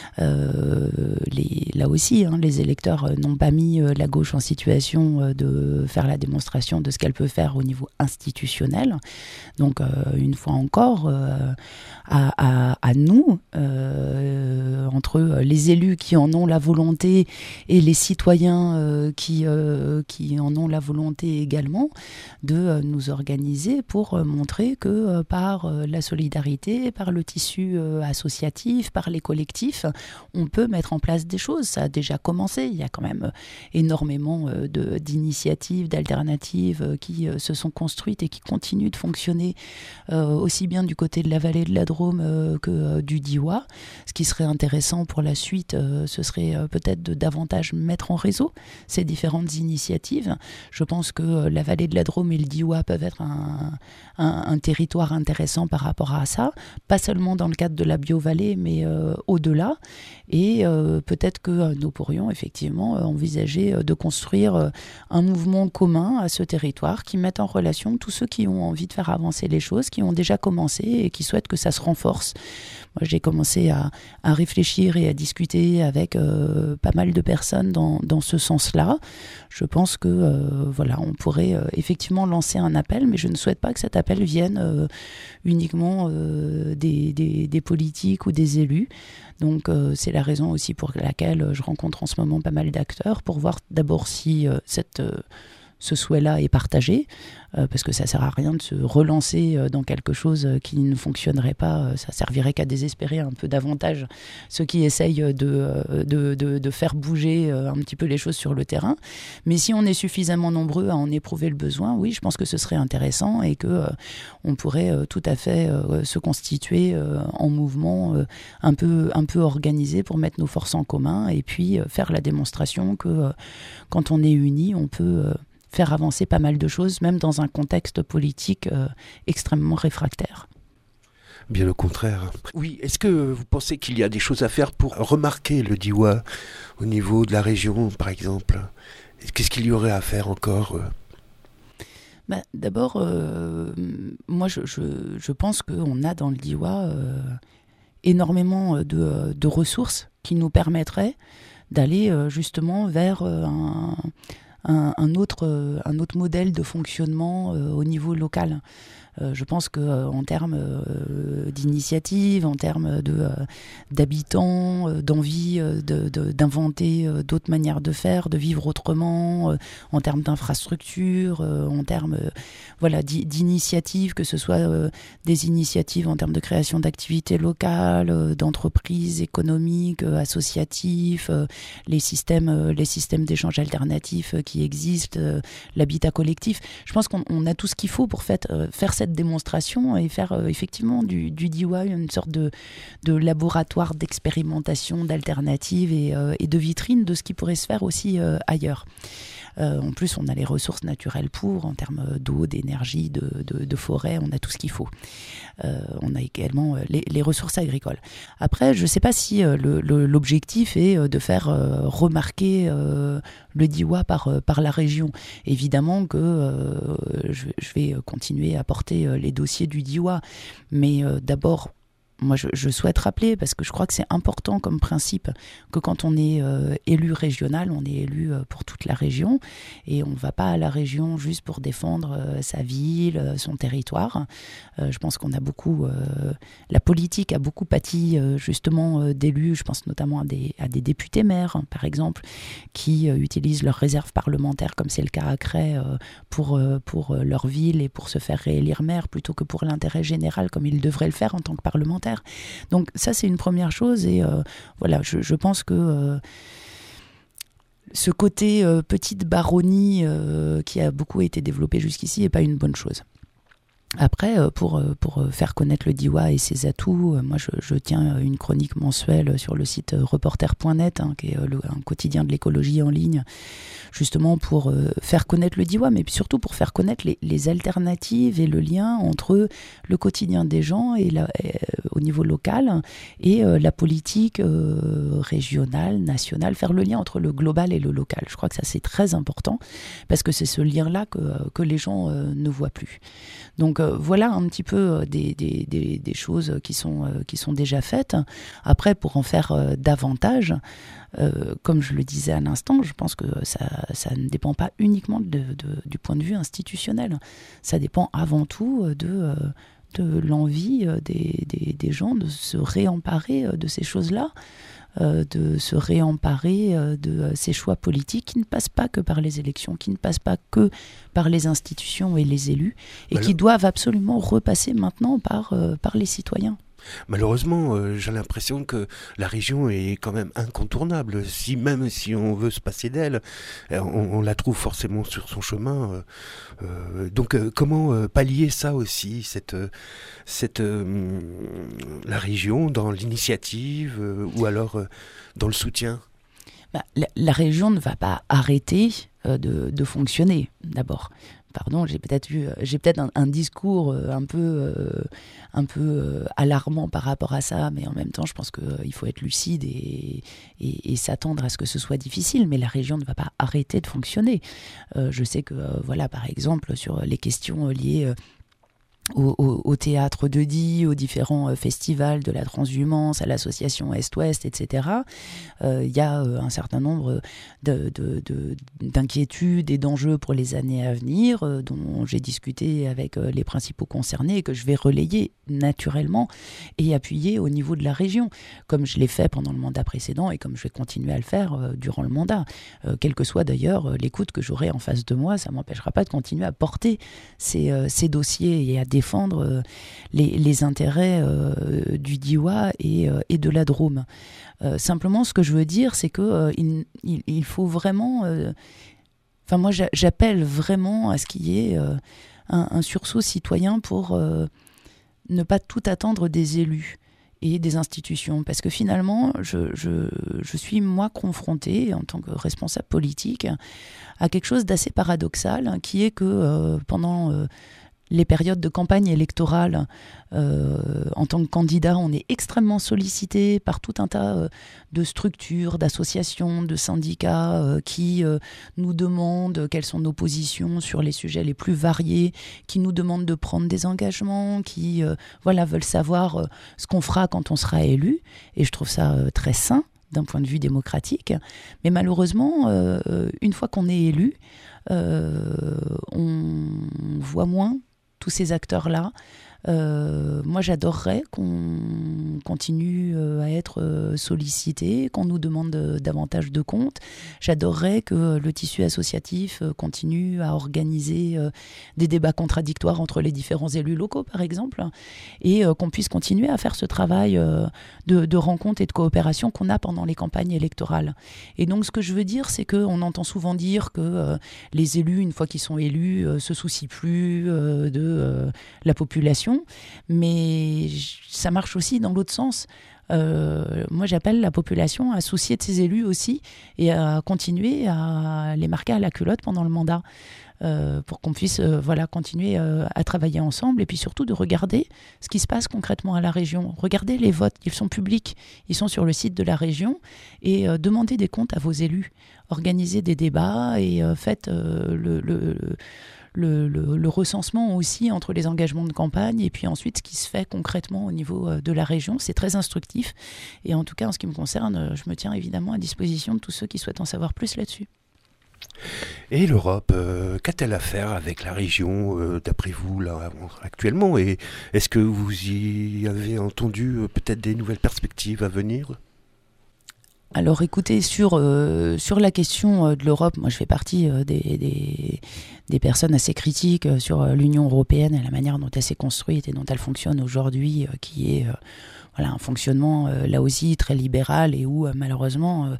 là aussi, les électeurs n'ont pas mis la gauche en situation de faire la démonstration de ce qu'elle peut faire au niveau institutionnel. Donc, une fois encore, à nous, entre les élus qui en ont la volonté et les citoyens qui en ont la volonté également, de nous organiser pour montrer que par la solidarité, par le tissu associatif, par les collectifs, on peut mettre en place des choses. Ça a déjà commencé. Il y a quand même énormément d'initiatives, d'alternatives qui se sont construites et qui continuent de fonctionner aussi bien du côté de la vallée de la Drôme que du Diois. Ce qui serait intéressant pour la suite, ce serait peut-être de davantage mettre en réseau ces différentes initiatives. Je pense que la vallée de la Drôme et le Diois peuvent être un territoire intéressant par rapport à ça, pas seulement dans le cadre de la bio-vallée, mais au-delà. Et peut-être que nous pourrions effectivement envisager de construire un mouvement commun à ce territoire qui mette en relation tous ceux qui ont envie de faire avancer les choses, qui ont déjà commencé et qui souhaitent que ça se renforce. Moi, j'ai commencé à réfléchir et à discuter avec pas mal de personnes dans ce sens-là. Je pense que voilà, on pourrait effectivement lancer un appel, mais je ne souhaite pas que cet appel vienne uniquement des politiques ou des élus. Donc c'est la raison aussi pour laquelle je rencontre en ce moment pas mal d'acteurs pour voir d'abord si ce souhait-là est partagé, parce que ça ne sert à rien de se relancer dans quelque chose qui ne fonctionnerait pas. Ça servirait qu'à désespérer un peu davantage ceux qui essayent de faire bouger un petit peu les choses sur le terrain. Mais si on est suffisamment nombreux à en éprouver le besoin, oui, je pense que ce serait intéressant et qu'on pourrait tout à fait se constituer en mouvement un peu organisé pour mettre nos forces en commun et puis faire la démonstration que quand on est unis, on peut faire avancer pas mal de choses, même dans un contexte politique extrêmement réfractaire.
Bien au contraire. Oui, est-ce que vous pensez qu'il y a des choses à faire pour remarquer le Diois au niveau de la région, par exemple? Qu'est-ce qu'il y aurait à faire encore?
D'abord, moi je pense qu'on a dans le Diois énormément de ressources qui nous permettraient d'aller justement vers un autre modèle de fonctionnement au niveau local. Je pense qu'en termes d'initiative, en termes d'habitants, d'envie d'inventer d'autres manières de faire, de vivre autrement, en termes d'infrastructures, en termes d'initiatives, que ce soit des initiatives en termes de création d'activités locales, d'entreprises économiques, associatifs, les systèmes d'échange alternatifs qui existent, l'habitat collectif. Je pense qu'on a tout ce qu'il faut pour faire cette démonstration et faire effectivement du Diois une sorte de laboratoire d'expérimentation, d'alternatives et de vitrine de ce qui pourrait se faire aussi ailleurs. En plus, on a les ressources naturelles en termes d'eau, d'énergie, de forêt, on a tout ce qu'il faut. On a également les ressources agricoles. Après, je ne sais pas si l'objectif est de faire remarquer le Diois par la région. Évidemment que je vais continuer à porter les dossiers du Diois, mais d'abord, moi, je souhaite rappeler, parce que je crois que c'est important comme principe, que quand on est élu régional, on est élu pour toute la région, et on ne va pas à la région juste pour défendre sa ville, son territoire. Je pense qu'on a beaucoup... la politique a beaucoup pâti justement d'élus, je pense notamment à des députés maires, hein, par exemple, qui utilisent leurs réserves parlementaires, comme c'est le cas à Cray, pour leur ville et pour se faire réélire maire, plutôt que pour l'intérêt général, comme ils devraient le faire en tant que parlementaires. Donc ça, c'est une première chose, et je pense que ce côté petite baronnie qui a beaucoup été développé jusqu'ici n'est pas une bonne chose. Après, pour faire connaître le Diois et ses atouts, moi je tiens une chronique mensuelle sur le site reporter.net, hein, qui est un quotidien de l'écologie en ligne, justement pour faire connaître le Diois, mais surtout pour faire connaître les alternatives et le lien entre le quotidien des gens au niveau local et la politique régionale, nationale, faire le lien entre le global et le local. Je crois que ça, c'est très important, parce que c'est ce lien-là que les gens ne voient plus. Donc voilà un petit peu des choses qui sont déjà faites. Après, pour en faire davantage, comme je le disais à l'instant, je pense que ça ne dépend pas uniquement du point de vue institutionnel. Ça dépend avant tout de l'envie des gens de se réemparer de ces choses-là, de se réemparer de ces choix politiques qui ne passent pas que par les élections, qui ne passent pas que par les institutions et les élus, et qui doivent absolument repasser maintenant par les citoyens.
Malheureusement, j'ai l'impression que la région est quand même incontournable. Même si on veut se passer d'elle, on la trouve forcément sur son chemin. Donc, comment pallier ça aussi, la région dans l'initiative ou alors dans le soutien?
La région ne va pas arrêter de fonctionner, d'abord. Pardon, j'ai peut-être un discours un peu alarmant par rapport à ça, mais en même temps, je pense qu'il faut être lucide et s'attendre à ce que ce soit difficile. Mais la région ne va pas arrêter de fonctionner. Je sais que, par exemple, sur les questions liées au théâtre de Die, aux différents festivals de la transhumance, à l'association Est-Ouest, etc. Il y a un certain nombre d'inquiétudes et d'enjeux pour les années à venir, dont j'ai discuté avec les principaux concernés et que je vais relayer naturellement et appuyer au niveau de la région, comme je l'ai fait pendant le mandat précédent et comme je vais continuer à le faire durant le mandat. Quelle que soit d'ailleurs l'écoute que j'aurai en face de moi, ça ne m'empêchera pas de continuer à porter ces dossiers et à défendre les intérêts du Diois et de la Drôme. Simplement, ce que je veux dire, c'est qu'il faut vraiment... moi, j'appelle vraiment à ce qu'il y ait un sursaut citoyen pour ne pas tout attendre des élus et des institutions. Parce que finalement, je suis, moi, confrontée, en tant que responsable politique, à quelque chose d'assez paradoxal, qui est que pendant les périodes de campagne électorale, en tant que candidat, on est extrêmement sollicité par tout un tas de structures, d'associations, de syndicats qui nous demandent quelles sont nos positions sur les sujets les plus variés, qui nous demandent de prendre des engagements, qui veulent savoir ce qu'on fera quand on sera élu. Et je trouve ça très sain d'un point de vue démocratique. Mais malheureusement, une fois qu'on est élu, on voit moins tous ces acteurs-là. Moi, j'adorerais qu'on continue à être sollicité, qu'on nous demande davantage de comptes. J'adorerais que le tissu associatif continue à organiser des débats contradictoires entre les différents élus locaux, par exemple, et qu'on puisse continuer à faire ce travail de rencontre et de coopération qu'on a pendant les campagnes électorales. Et donc, ce que je veux dire, c'est qu'on entend souvent dire que les élus, une fois qu'ils sont élus, se soucient plus de la population. Mais ça marche aussi dans l'autre sens. Moi, j'appelle la population à soucier de ses élus aussi et à continuer à les marquer à la culotte pendant le mandat pour qu'on puisse continuer à travailler ensemble et puis surtout de regarder ce qui se passe concrètement à la région. Regardez les votes, ils sont publics, ils sont sur le site de la région et demandez des comptes à vos élus. Organisez des débats et faites le recensement aussi entre les engagements de campagne et puis ensuite ce qui se fait concrètement au niveau de la région. C'est très instructif et en tout cas en ce qui me concerne, je me tiens évidemment à disposition de tous ceux qui souhaitent en savoir plus là-dessus.
Et l'Europe, qu'a-t-elle à faire avec la région, d'après vous, là, actuellement? Et est-ce que vous y avez entendu peut-être des nouvelles perspectives à venir?
Alors écoutez, sur la question de l'Europe, moi je fais partie des personnes assez critiques sur l'Union européenne et la manière dont elle s'est construite et dont elle fonctionne aujourd'hui, qui est un fonctionnement là aussi très libéral et où malheureusement,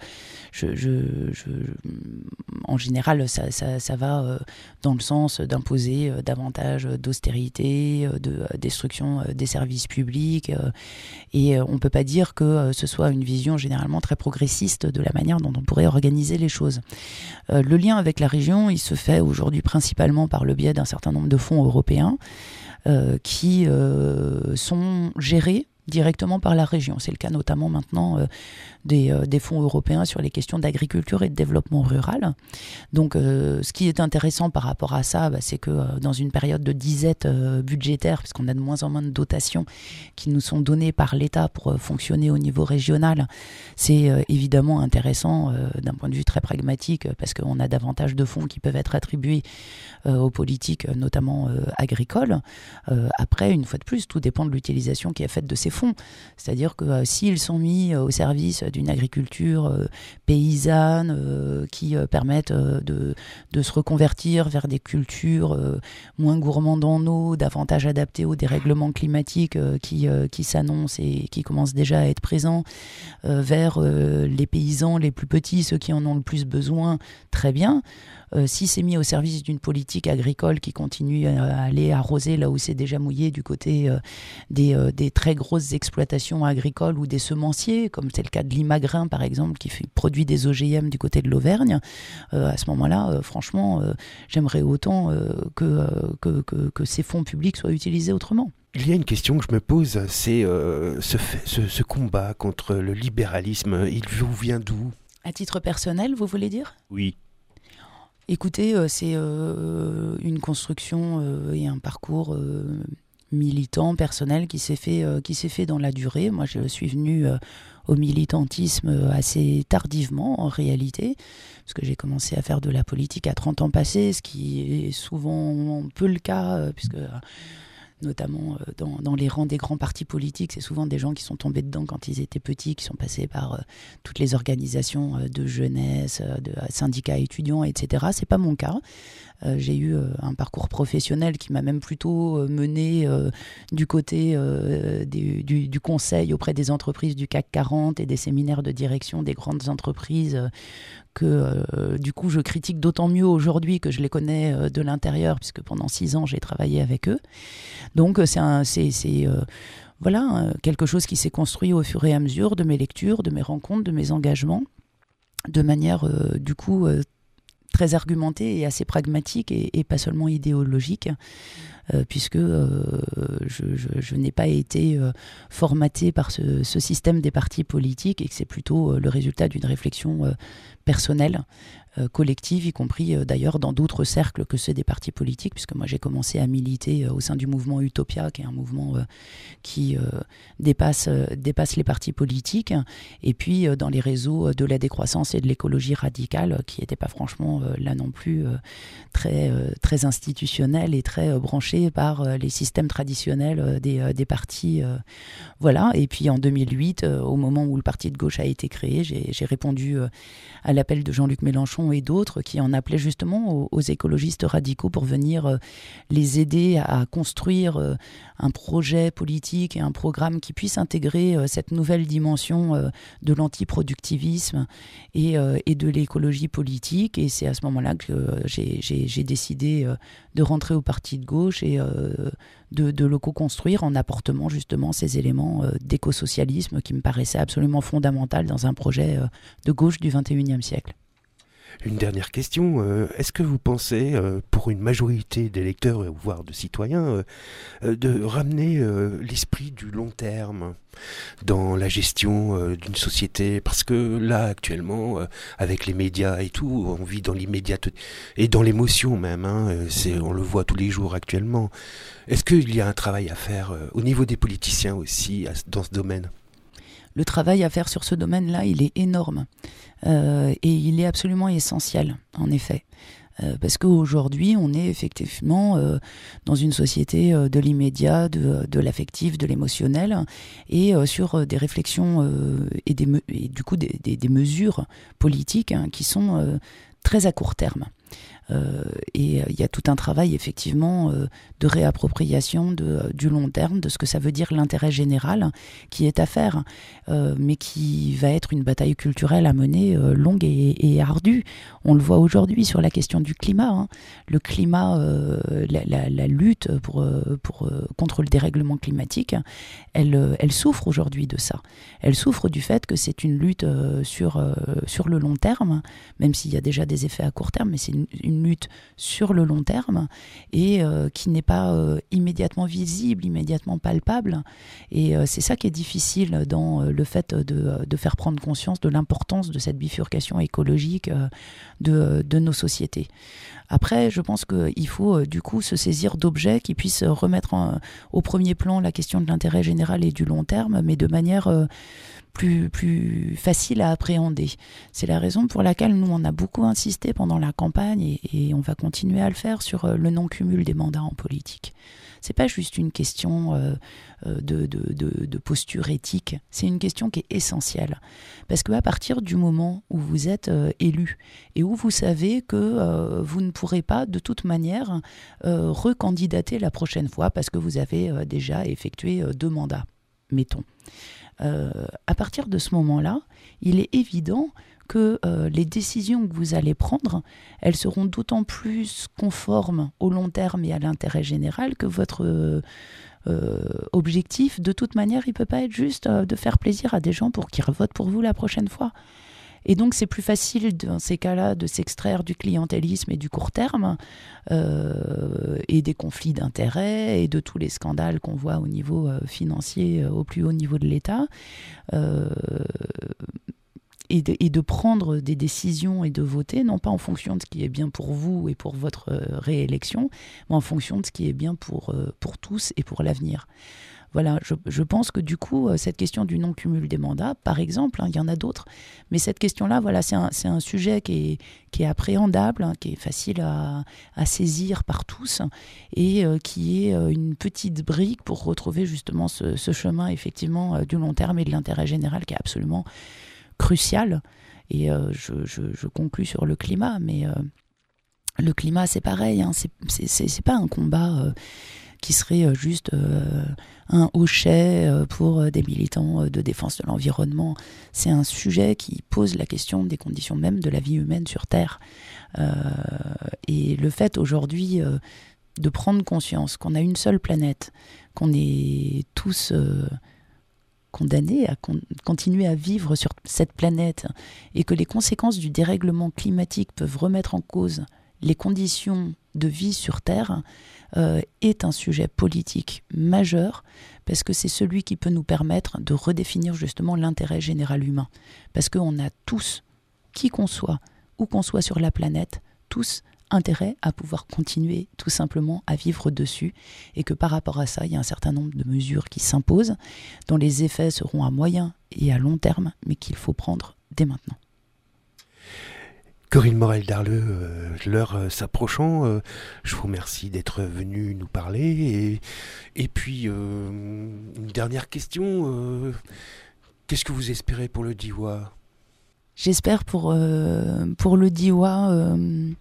en général, ça va dans le sens d'imposer davantage d'austérité, de destruction des services publics et on ne peut pas dire que ce soit une vision généralement très progressiste de la manière dont on pourrait organiser les choses. Le lien avec la région, il se fait aujourd'hui principalement par le biais d'un certain nombre de fonds européens qui sont gérés directement par la région. C'est le cas notamment maintenant des fonds européens sur les questions d'agriculture et de développement rural. Donc ce qui est intéressant par rapport à ça, c'est que dans une période de disette budgétaire, puisqu'on a de moins en moins de dotations qui nous sont données par l'État pour fonctionner au niveau régional, c'est évidemment intéressant d'un point de vue très pragmatique parce qu'on a davantage de fonds qui peuvent être attribués aux politiques notamment agricoles. Après, une fois de plus, tout dépend de l'utilisation qui est faite de ces fonds. C'est-à-dire que s'ils sont mis au service d'une agriculture paysanne qui permettent de se reconvertir vers des cultures moins gourmandes en eau, davantage adaptées aux dérèglements climatiques qui s'annoncent et qui commencent déjà à être présents, vers les paysans les plus petits, ceux qui en ont le plus besoin, très bien. Si c'est mis au service d'une politique agricole qui continue à aller arroser là où c'est déjà mouillé du côté des très grosses exploitations agricoles ou des semenciers, comme c'est le cas de l'Imagrin par exemple, qui produit des OGM du côté de l'Auvergne, à ce moment-là, franchement, j'aimerais autant que ces fonds publics soient utilisés autrement.
Il y a une question que je me pose, c'est ce combat contre le libéralisme, il vous vient d'où?
À titre personnel, vous voulez dire?
Oui.
Écoutez, c'est une construction et un parcours militant, personnel qui s'est fait dans la durée. Moi, je suis venue au militantisme assez tardivement, en réalité, parce que j'ai commencé à faire de la politique à 30 ans passés, ce qui est souvent peu le cas, puisque notamment dans les rangs des grands partis politiques, c'est souvent des gens qui sont tombés dedans quand ils étaient petits, qui sont passés par toutes les organisations de jeunesse, de syndicats étudiants, etc. C'est pas mon cas. J'ai eu un parcours professionnel qui m'a même plutôt mené du côté du conseil auprès des entreprises du CAC 40 et des séminaires de direction des grandes entreprises que du coup je critique d'autant mieux aujourd'hui que je les connais de l'intérieur, puisque pendant 6 ans j'ai travaillé avec eux. Donc c'est quelque chose qui s'est construit au fur et à mesure de mes lectures, de mes rencontres, de mes engagements, de manière du coup très argumenté et assez pragmatique et pas seulement idéologique, puisque je n'ai pas été formatée par ce système des partis politiques et que c'est plutôt le résultat d'une réflexion personnelle, collective, y compris d'ailleurs dans d'autres cercles que ceux des partis politiques, puisque moi j'ai commencé à militer au sein du mouvement Utopia, qui est un mouvement qui dépasse les partis politiques, et puis dans les réseaux de la décroissance et de l'écologie radicale, qui n'étaient pas franchement là non plus très institutionnels et très branchés par les systèmes traditionnels des partis. Voilà. Et puis en 2008, au moment où le parti de gauche a été créé, j'ai répondu à l'appel de Jean-Luc Mélenchon et d'autres qui en appelaient justement aux écologistes radicaux pour venir les aider à construire un projet politique et un programme qui puisse intégrer cette nouvelle dimension de l'antiproductivisme et de l'écologie politique. Et c'est à ce moment-là que j'ai décidé de rentrer au parti de gauche et de le co-construire en apportant justement ces éléments d'écosocialisme qui me paraissaient absolument fondamentaux dans un projet de gauche du XXIe siècle.
Une dernière question, est-ce que vous pensez, pour une majorité d'électeurs, voire de citoyens, de ramener l'esprit du long terme dans la gestion d'une société? Parce que là, actuellement, avec les médias et tout, on vit dans l'immédiat et dans l'émotion même, on le voit tous les jours actuellement. Est-ce qu'il y a un travail à faire au niveau des politiciens aussi dans ce domaine ?
Le travail à faire sur ce domaine-là, il est énorme et il est absolument essentiel, en effet. Parce qu'aujourd'hui, on est effectivement dans une société de l'immédiat, de l'affectif, de l'émotionnel, et sur des réflexions et du coup des mesures politiques qui sont très à court terme. Et il y a tout un travail effectivement de réappropriation du long terme, de ce que ça veut dire l'intérêt général qui est à faire, mais qui va être une bataille culturelle à mener longue et ardue. On le voit aujourd'hui sur la question du climat. Le climat, la lutte contre le dérèglement climatique, elle souffre aujourd'hui de ça. Elle souffre du fait que c'est une lutte sur le long terme, même s'il y a déjà des effets à court terme, mais c'est une lutte sur le long terme et qui n'est pas immédiatement visible, immédiatement palpable. Et c'est ça qui est difficile dans le fait de faire prendre conscience de l'importance de cette bifurcation écologique de nos sociétés. Après, je pense qu'il faut du coup se saisir d'objets qui puissent remettre au premier plan la question de l'intérêt général et du long terme, mais de manière plus facile à appréhender. C'est la raison pour laquelle nous, on a beaucoup insisté pendant la campagne et on va continuer à le faire sur le non-cumul des mandats en politique. C'est pas juste une question de posture éthique, c'est une question qui est essentielle. Parce qu'à partir du moment où vous êtes élu et où vous savez que vous ne pourrez pas de toute manière recandidater la prochaine fois parce que vous avez déjà effectué 2 mandats, mettons. À partir de ce moment-là, il est évident que les décisions que vous allez prendre, elles seront d'autant plus conformes au long terme et à l'intérêt général que votre objectif, de toute manière, il ne peut pas être juste de faire plaisir à des gens pour qu'ils votent pour vous la prochaine fois. Et donc, c'est plus facile, dans ces cas-là, de s'extraire du clientélisme et du court terme et des conflits d'intérêts et de tous les scandales qu'on voit au niveau financier, au plus haut niveau de l'État, et de prendre des décisions et de voter, non pas en fonction de ce qui est bien pour vous et pour votre réélection, mais en fonction de ce qui est bien pour tous et pour l'avenir. Voilà, je pense que du coup, cette question du non-cumul des mandats, par exemple, il y en a d'autres, mais cette question-là, voilà, c'est un sujet qui est appréhendable, qui est facile à saisir par tous et qui est une petite brique pour retrouver justement ce chemin effectivement du long terme et de l'intérêt général qui est absolument crucial. Et je conclus sur le climat, mais le climat, c'est pareil, c'est pas un combat qui serait juste un hochet pour des militants de défense de l'environnement. C'est un sujet qui pose la question des conditions même de la vie humaine sur Terre. Et le fait aujourd'hui de prendre conscience qu'on a une seule planète, qu'on est tous condamnés à continuer à vivre sur cette planète et que les conséquences du dérèglement climatique peuvent remettre en cause les conditions de vie sur Terre est un sujet politique majeur parce que c'est celui qui peut nous permettre de redéfinir justement l'intérêt général humain. Parce qu'on a tous, qui qu'on soit, où qu'on soit sur la planète, tous intérêt à pouvoir continuer tout simplement à vivre dessus et que par rapport à ça, il y a un certain nombre de mesures qui s'imposent, dont les effets seront à moyen et à long terme, mais qu'il faut prendre dès maintenant.
Corinne Morel-Darleux, l'heure s'approchant, je vous remercie d'être venue nous parler. Et puis, une dernière question, qu'est-ce que vous espérez pour le Diois ?
J'espère pour le Diois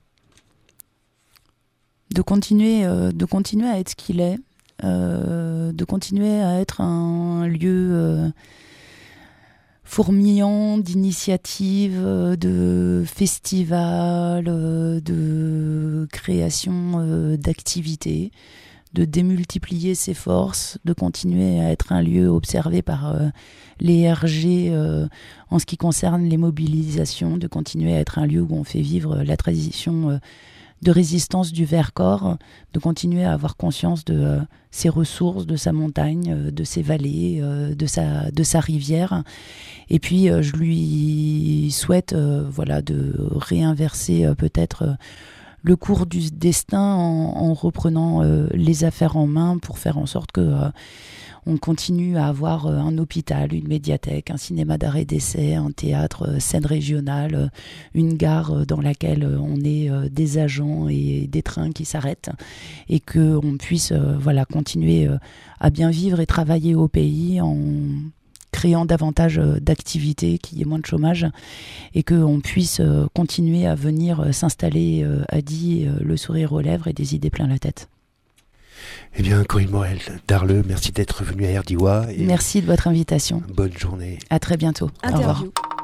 de continuer à être ce qu'il est, de continuer à être un lieu fourmillant d'initiatives, de festivals, de création d'activités, de démultiplier ses forces, de continuer à être un lieu observé par les RG en ce qui concerne les mobilisations, de continuer à être un lieu où on fait vivre la tradition de résistance du Vercors, de continuer à avoir conscience de ses ressources, de sa montagne, de ses vallées, de sa rivière. Et puis je lui souhaite de réinverser peut-être le cours du destin en reprenant les affaires en main pour faire en sorte que on continue à avoir un hôpital, une médiathèque, un cinéma d'art et d'essai, un théâtre, scène régionale, une gare dans laquelle on ait des agents et des trains qui s'arrêtent et qu'on puisse continuer à bien vivre et travailler au pays en créant davantage d'activités, qu'il y ait moins de chômage et qu'on puisse continuer à venir s'installer à Die, le sourire aux lèvres et des idées plein la tête.
Eh bien, Corinne Morel-Darleux, merci d'être venue à RDIWA.
Merci de votre invitation.
Bonne journée.
À très bientôt.
Interview.
Au revoir.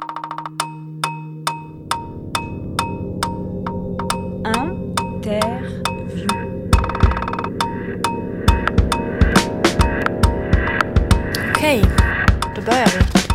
Interview.
Okej, då börjar vi.